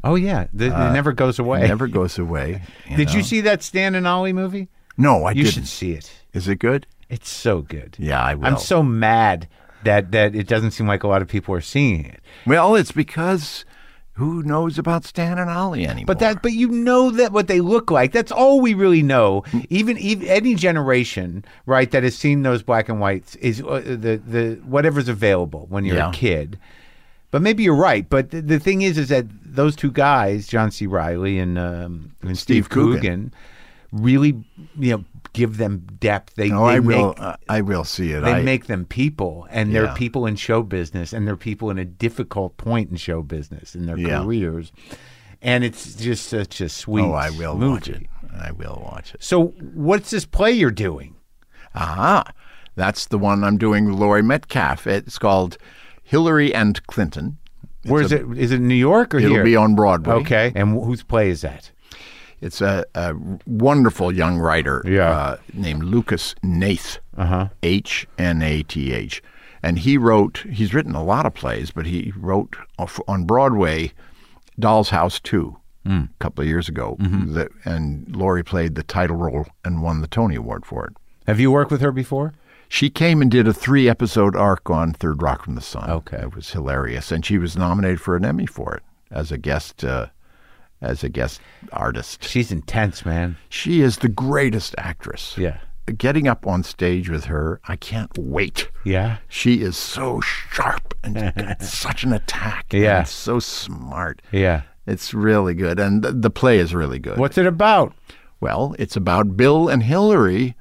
Oh, yeah. The,
Uh,
it never goes away.
It never goes away.
Did
know.
you see that Stan and Ollie movie?
No, I
You
didn't.
should see it.
Is it good?
It's so good.
Yeah, I will.
I'm so mad that, that it doesn't seem like a lot of people are seeing it.
Well, it's because who knows about Stan and Ollie anymore?
But that, but you know that what they look like. That's all we really know. Even, even any generation, right, that has seen those black and whites is uh, the the whatever's available when you're
Yeah.
a kid. But maybe you're right. But the, the thing is, is that those two guys, John C. Reilly and um, and Steve,
Steve Coogan.
Coogan, really, you know, give them depth. They,
Oh,
they
I
make,
will. Uh, I will see it.
They
I,
make them people, and they're
Yeah.
people in show business, and they're people in a difficult point in show business in their
Yeah.
careers. And it's just such a sweet
Oh, I will
movie.
watch it. I will watch it.
So, what's this play you're doing?
Aha, that's the one I'm doing with Laurie Metcalf. It's called Hillary and Clinton.
Where is it? Is it in New York or
It'll
here?
be on Broadway.
Okay. And wh- whose play is that?
It's a, a wonderful young writer
Yeah.
uh, named Lucas Nath,
Uh-huh.
H N A T H. And he wrote, he's written a lot of plays, but he wrote off- on Broadway Doll's House two a couple of years ago. That, and Laurie played the title role and won the Tony Award for it.
Have you worked with her before?
She came and did a three-episode arc on Third Rock from the Sun.
Okay.
It was hilarious, and she was nominated for an Emmy for it as a guest, uh, as a guest artist.
She's intense, man.
She is the greatest actress.
Yeah.
Getting up on stage with her, I can't wait.
Yeah.
She is so sharp and got such an attack.
Yeah.
And so smart.
Yeah.
It's really good, and the, the play is really good.
What's it about?
Well, it's about Bill and Hillary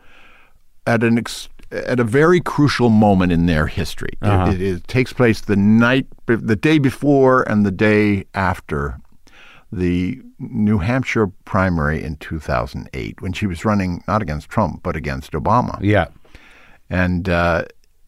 at an ex- at a very crucial moment in their history. It-
Uh-huh.
It, it takes place the night, the day before, and the day after the New Hampshire primary in two thousand eight, when she was running not against Trump but against Obama.
Yeah.
And uh,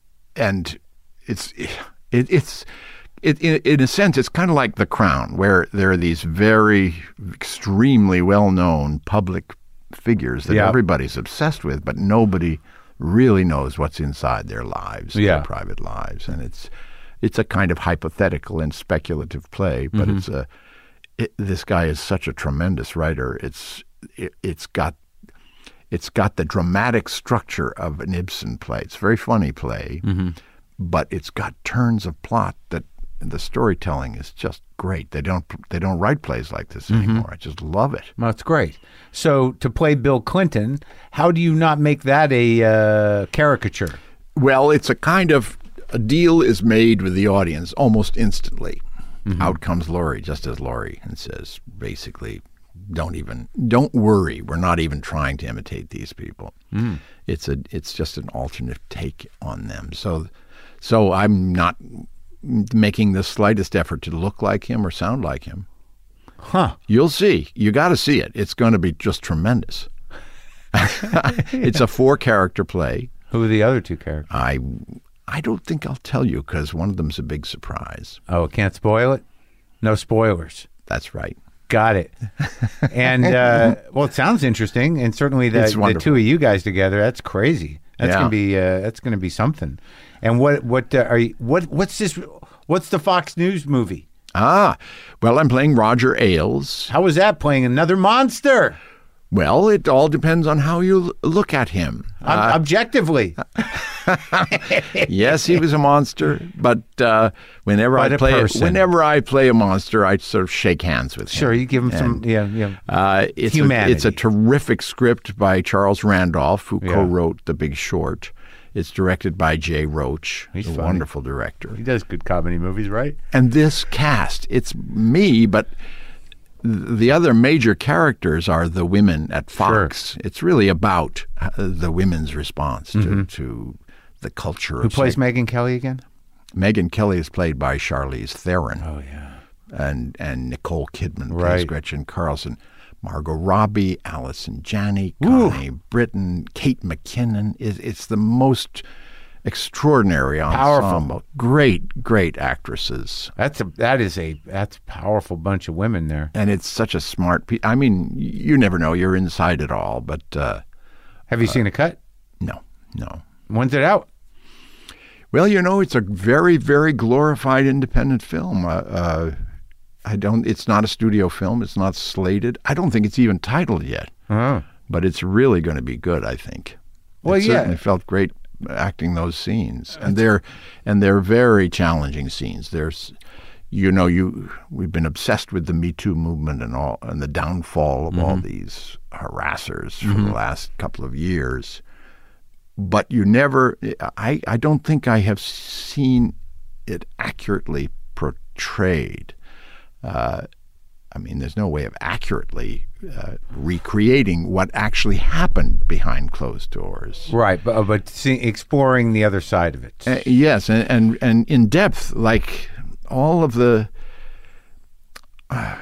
and it's it, it's. It, in, in a sense, it's kind of like The Crown, where there are these very extremely well-known public figures that
Yeah.
everybody's obsessed with, but nobody really knows what's inside their lives,
Yeah.
their private lives. And it's it's a kind of hypothetical and speculative play, but
Mm-hmm.
it's a it, this guy is such a tremendous writer. It's it, it's got it's got the dramatic structure of an Ibsen play. It's a very funny play,
Mm-hmm.
but it's got turns of plot that the storytelling is just great. They don't they don't write plays like this
Mm-hmm.
anymore. I just love it.
Well, that's great. So, to play Bill Clinton, how do you not make that a uh, caricature?
Well, it's a kind of a deal is made with the audience almost instantly.
Mm-hmm.
Out comes Laurie, just as Laurie, and says basically, "Don't even don't worry. We're not even trying to imitate these people.
Mm.
It's a it's just an alternate take on them." So, so I'm not making the slightest effort to look like him or sound like him.
Huh.
You'll see. You got to see it. It's going to be just tremendous. It's a four-character play.
Who are the other two characters?
I I don't think I'll tell you because one of them's a big surprise.
Oh, can't spoil it? No spoilers.
That's right.
Got it. And, uh, well, it sounds interesting. And certainly the,
It's
the
wonderful.
two of you guys together, that's crazy. That's
Yeah.
going to be uh, that's going to be something. And what what uh, are you, what what's this what's the Fox News movie?
Ah, well, I'm playing Roger Ailes.
How was that playing another monster?
Well, it all depends on how you l- look at him.
Ob- objectively.
Yes, he was a monster, but uh, whenever
But
I
a
play
person.
whenever I play a monster, I sort of shake hands with him.
Sure, you give him some
And,
yeah, yeah.
Uh, it's
Humanity.
A, it's a terrific script by Charles Randolph, who
Yeah.
co-wrote The Big Short. It's directed by Jay Roach,
He's
a
funny.
wonderful director.
He does good comedy movies, right?
And this cast, it's me, but th- the other major characters are the women at Fox. It's really about uh, the women's response to, to the culture.
Mm-hmm. Who
of
plays
sex.
Megyn Kelly again?
Megyn Kelly is played by Charlize Theron.
Oh yeah.
and and Nicole Kidman plays
Right.
Gretchen Carlson. Margot Robbie, Allison Janney, Connie Britton, Kate McKinnon. Is it's the most extraordinary
Powerful.
ensemble. Great, great actresses,
That's a that is a that's a powerful bunch of women there.
and it's such a smart. Pe- I mean, you never know. You're inside it all, but uh,
Have you seen a cut?
no, no.
When's it out?
Well, you know, it's a very, very glorified independent film. Uh, uh, I don't. It's not a studio film. It's not slated. I don't think it's even titled yet.
Oh.
But it's really going to be good, I think.
Well,
it
yeah.
certainly felt great acting those scenes, and they're and they're very challenging scenes. There's, you know, you we've been obsessed with the Me Too movement and all, and the downfall of mm-hmm. all these harassers for mm-hmm. the last couple of years. But you never, I, I don't think I have seen it accurately portrayed. Uh, I mean, there's no way of accurately uh, recreating what actually happened behind closed doors.
Right, but, but see, exploring the other side of it.
Uh, yes, and, and, and in depth, like all of the... Uh,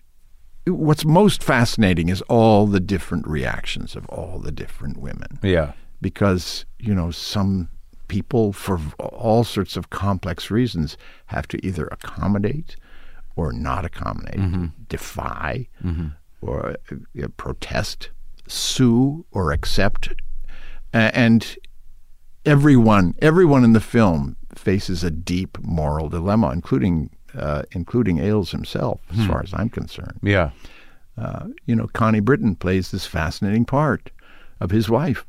what's most fascinating is all the different reactions of all the different women.
Yeah.
Because, you know, some people, for all sorts of complex reasons, have to either accommodate or not accommodate, mm-hmm. defy mm-hmm. or uh, protest, sue or accept. Uh, and everyone, everyone in the film faces a deep moral dilemma, including uh, including Ailes himself, as hmm. far as I'm concerned.
Yeah.
Uh, you know, Connie Britton plays this fascinating part of his wife.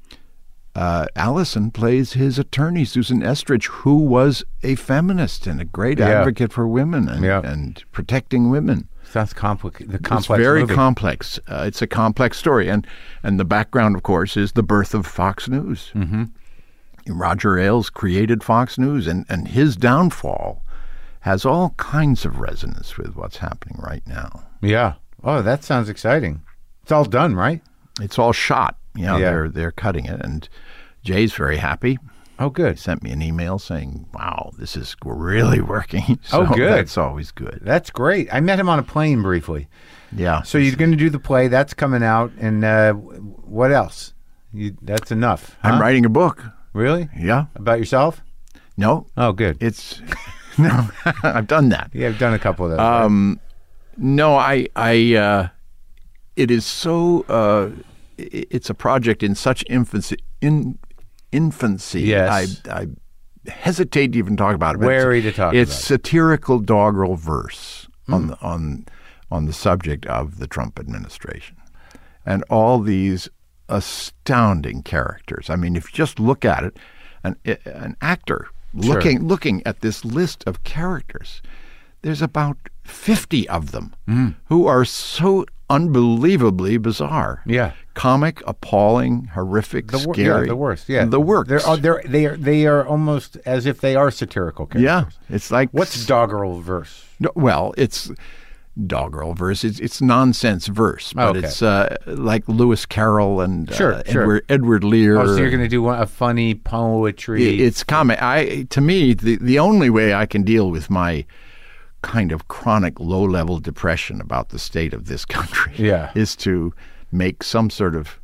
Uh, Allison plays his attorney, Susan Estridge, who was a feminist and a great
yeah.
advocate for women and,
yeah.
and protecting women.
Sounds complex. The complex.
It's very
movie.
complex. Uh, it's a complex story, and and the background, of course, is the birth of Fox News.
Mm-hmm.
Roger Ailes created Fox News, and and his downfall has all kinds of resonance with what's happening right now.
Yeah. Oh, that sounds exciting. It's all done, right?
It's all shot. You know,
yeah.
they're they're cutting it, and Jay's very happy.
Oh, good.
He sent me an email saying, "Wow, this is really working." So
oh, good.
That's always good.
That's great. I met him on a plane briefly.
Yeah.
So you're going to do the play. That's coming out, and uh, what else? You, that's enough. Huh?
I'm writing a book.
Really?
Yeah.
About yourself?
No.
Oh, good.
It's no. I've done that.
Yeah, I've done a couple of those.
Um, right? No, I, I. Uh, it is so. Uh, It's a project in such infancy. In infancy,
yes.
I, I hesitate to even talk about it.
Wary to talk
it's
about it.
satirical doggerel verse
mm.
on the on on the subject of the Trump administration, and all these astounding characters. I mean, if you just look at it, an an actor
sure.
looking looking at this list of characters, there's about fifty of them
mm.
who are so unbelievably bizarre.
Yeah.
Comic, appalling, horrific,
the wor-
scary.
Yeah, the worst. Yeah.
The worst.
They're, uh, they're, they are they are almost as if they are satirical characters.
Yeah. It's like
what's doggerel verse?
No, well, it's doggerel verse. It's, it's nonsense verse, but
okay.
it's uh, like Lewis Carroll and
sure,
uh,
sure.
Edward Edward Lear.
Oh, so you're going to do one, a funny poetry.
It, it's comic. I to me the the only way I can deal with my kind of chronic low-level depression about the state of this country
yeah.
is to make some sort of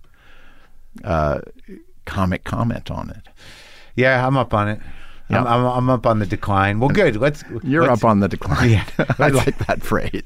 uh, comic comment on it.
Yeah, I'm up on it.
Yeah.
I'm, I'm, I'm up on the decline. Well, good. Let's.
You're
let's,
up on the decline.
Yeah.
I like that phrase.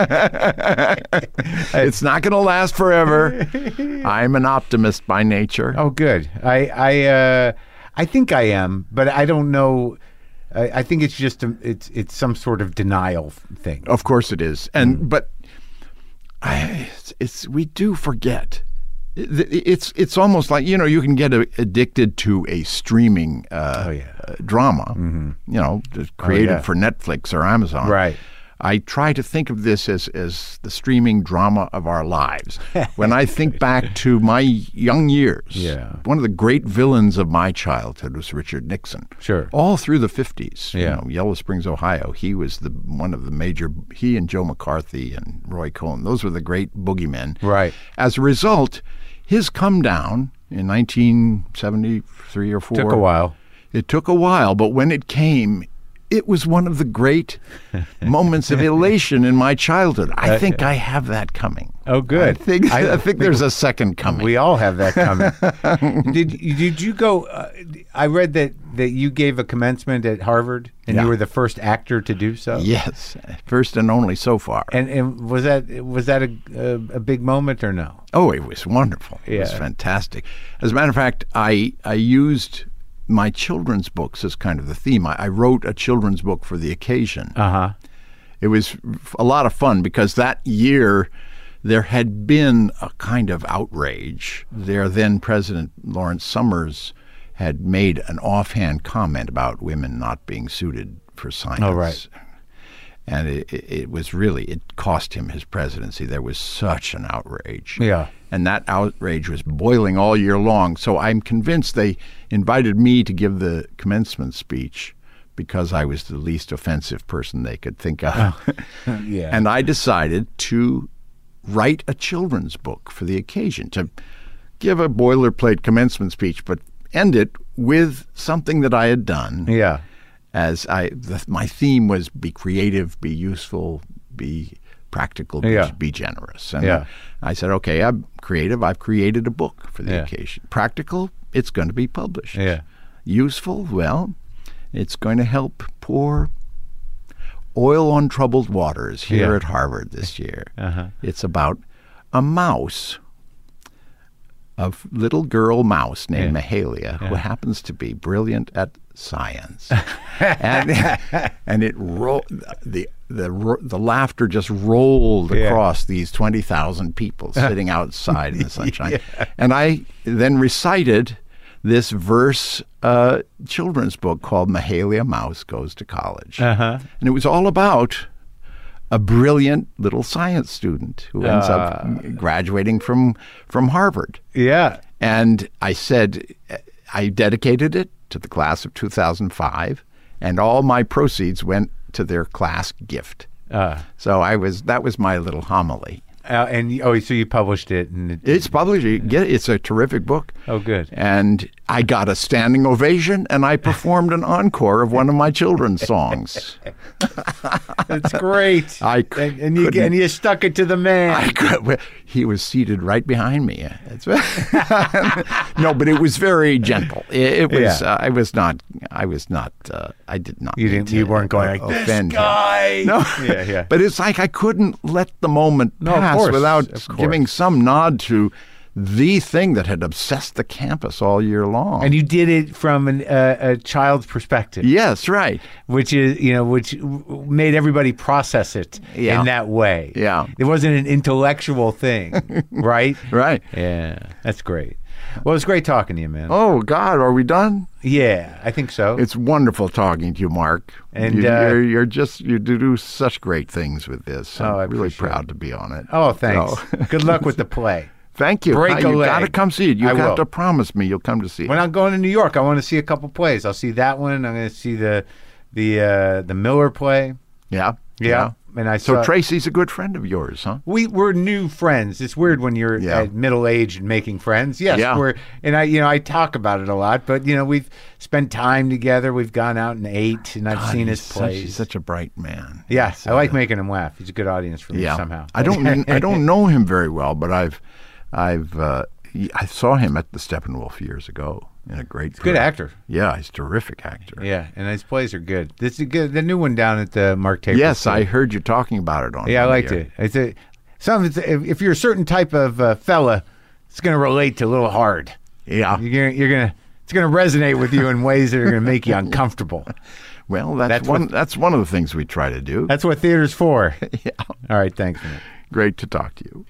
It's not going to last forever. I'm an optimist by nature.
Oh, good. I I uh, I think I am, but I don't know. I, I think it's just a, it's it's some sort of denial thing.
Of course it is, and mm. but I, it's, it's we do forget. It's it's almost like, you know, you can get a, addicted to a streaming uh,
oh, yeah.
uh, drama,
mm-hmm.
you know, created
oh, yeah.
for Netflix or Amazon.
Right.
I try to think of this as, as the streaming drama of our lives. When I think back to my young years,
yeah.
one of the great villains of my childhood was Richard Nixon.
Sure.
All through the fifties.
Yeah.
You know, Yellow Springs, Ohio, he was the one of the major, he and Joe McCarthy and Roy Cohn, those were the great boogeymen.
Right.
As a result, his come down in nineteen seventy-three or four.
Took a while.
It took a while, but when it came, it was one of the great moments of elation in my childhood. I think I have that coming.
Oh, good.
I think, I, I think, think there's a second coming.
We all have that coming. did did you go? Uh, I read that, that you gave a commencement at Harvard, and
yeah.
you were the first actor to do so.
Yes, first and only so far.
And and was that was that a a, a big moment or no?
Oh, it was wonderful. It
yeah.
was fantastic. As a matter of fact, I I used my children's books as kind of the theme. I, I wrote a children's book for the occasion.
Uh-huh.
it was a lot of fun because that year there had been a kind of outrage. Their then President Lawrence Summers had made an offhand comment about women not being suited for science.
Oh, right.
And it, it was really, it cost him his presidency. There was such an outrage.
Yeah.
And that outrage was boiling all year long. So I'm convinced they invited me to give the commencement speech because I was the least offensive person they could think of.
Oh. Yeah.
And I decided to write a children's book for the occasion, to give a boilerplate commencement speech, but end it with something that I had done.
Yeah.
As I, the, my theme was be creative, be useful, be practical, be,
Yeah.
be generous. And
Yeah.
I said, okay, I'm creative. I've created a book for the
Yeah.
occasion. Practical, it's going to be published.
Yeah.
Useful, well, it's going to help pour oil on troubled waters here
Yeah.
at Harvard this year.
Uh-huh.
It's about a mouse, a little girl mouse named
Yeah.
Mahalia, who
Yeah.
happens to be brilliant at science, and and it ro- the the ro- the laughter just rolled
Yeah.
across these twenty thousand people sitting outside in the sunshine, and I then recited this verse uh, children's book called Mahalia Mouse Goes to College,
Uh-huh.
and it was all about a brilliant little science student who ends
Uh.
up graduating from from Harvard.
Yeah.
And I said, I dedicated it to the class of two thousand five, and all my proceeds went to their class gift.
Uh,
So I was that was my little homily.
uh, and oh, so you published it, and it,
It's published. You get it. It's a terrific book.
oh, good.
And I got a standing ovation, and I performed an encore of one of my children's songs.
That's great.
I
and, and you
couldn't-
and you stuck it to the man.
I could, he was seated right behind me. It's- no, but it was very gentle. It, it was.
Yeah.
Uh, I was not. I was not. Uh, I did not.
You
mean
didn't.
to
You weren't going like
offend
this
him.
guy.
No.
Yeah, yeah.
But it's like I couldn't let the moment
No, of
pass
course,
without
of course.
giving some nod to the thing that had obsessed the campus all year long.
And you did it from an, uh, a child's perspective,
yes, right.
which is you know which w- made everybody process it
Yeah.
in that way.
Yeah.
It wasn't an intellectual thing, right?
Right.
Yeah, that's great. Well, it's great talking to you, man.
Oh God, are we done?
Yeah, I think so.
It's wonderful talking to you, Mark.
And,
you,
uh,
you're, you're just you do such great things with this. I'm
Oh, I
really
appreciate
proud
it.
to be on it.
oh, thanks.
So-
Good luck with the play.
Thank you.
Break
Uh,
a
you
leg.
got to come see it. You
I
have
will.
to promise me you'll come to see it.
When I'm going to New York, I want to see a couple plays. I'll see that one. I'm going to see the the uh, the Miller play.
yeah,
Yeah, and I
So
saw.
Tracy's a good friend of yours, huh?
we we're new friends. It's weird when you're
Yeah.
at middle age and making friends. Yes,
Yeah.
we're and I you know I talk about it a lot, but you know we've spent time together. We've gone out and ate, and I've
God,
seen
he's
his
such,
plays.
he's such a bright man.
yeah,
He's,
I like
uh,
making him laugh. He's a good audience for me
Yeah,
somehow.
I don't. I don't know him very well, but I've, I've, uh, he- I saw him at the Steppenwolf years ago in a great.
Good
group.
actor.
Yeah, he's a terrific actor.
Yeah, and his plays are good. This is good. The new one down at the Mark Taper.
Yes,
Theater.
I heard you talking about it on.
Yeah, I
on the
liked
air.
it. It's a some. It's a, if, if you're a certain type of uh, fella, it's going to relate to a little hard.
Yeah.
You're gonna, you're gonna. It's going to resonate with you in ways that are going to make you uncomfortable.
Well, that's,
That's
one.
what-
that's one of the things we try to do.
That's what theater's for.
yeah.
All right, thanks, man.
Great to talk to you.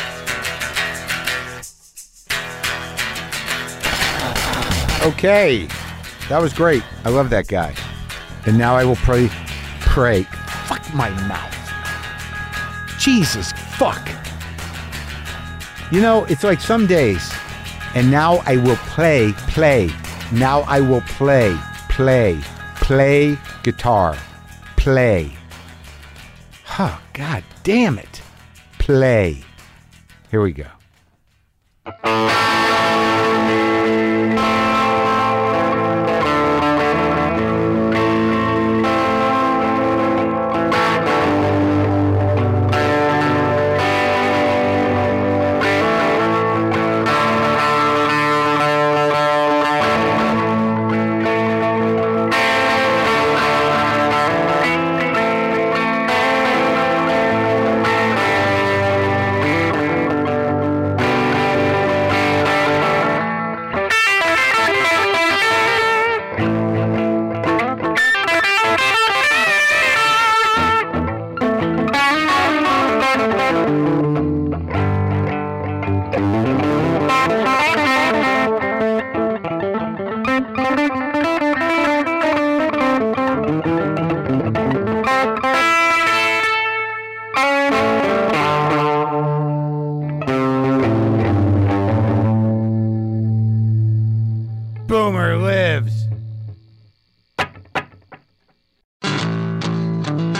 Okay, that was great. I love that guy. And now I will pray. Pray. Fuck my mouth. Jesus, fuck. You know, it's like some days. And now I will play, play. Now I will play, play, play guitar. Play. Oh, God damn it. Play. Here we go.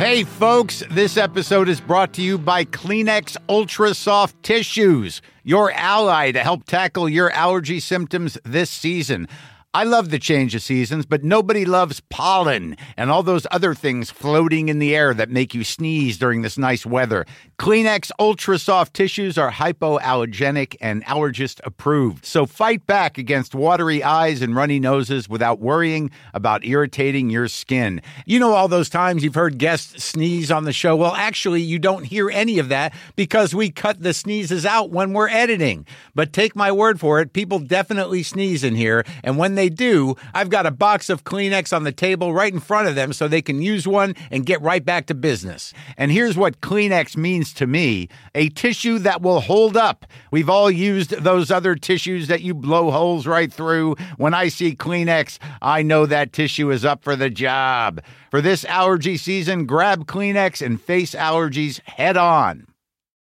Hey, folks, this episode is brought to you by Kleenex Ultra Soft Tissues, your ally to help tackle your allergy symptoms this season. I love the change of seasons, but nobody loves pollen and all those other things floating in the air that make you sneeze during this nice weather. Kleenex Ultra Soft Tissues are hypoallergenic and allergist approved. So fight back against watery eyes and runny noses without worrying about irritating your skin. You know all those times you've heard guests sneeze on the show? Well, actually, you don't hear any of that because we cut the sneezes out when we're editing. But take my word for it, people definitely sneeze in here, and when they They do, I've got a box of Kleenex on the table right in front of them so they can use one and get right back to business. And here's what Kleenex means to me: a tissue that will hold up. We've all used those other tissues that you blow holes right through. When I see Kleenex, I know that tissue is up for the job. For this allergy season, grab Kleenex and face allergies head on.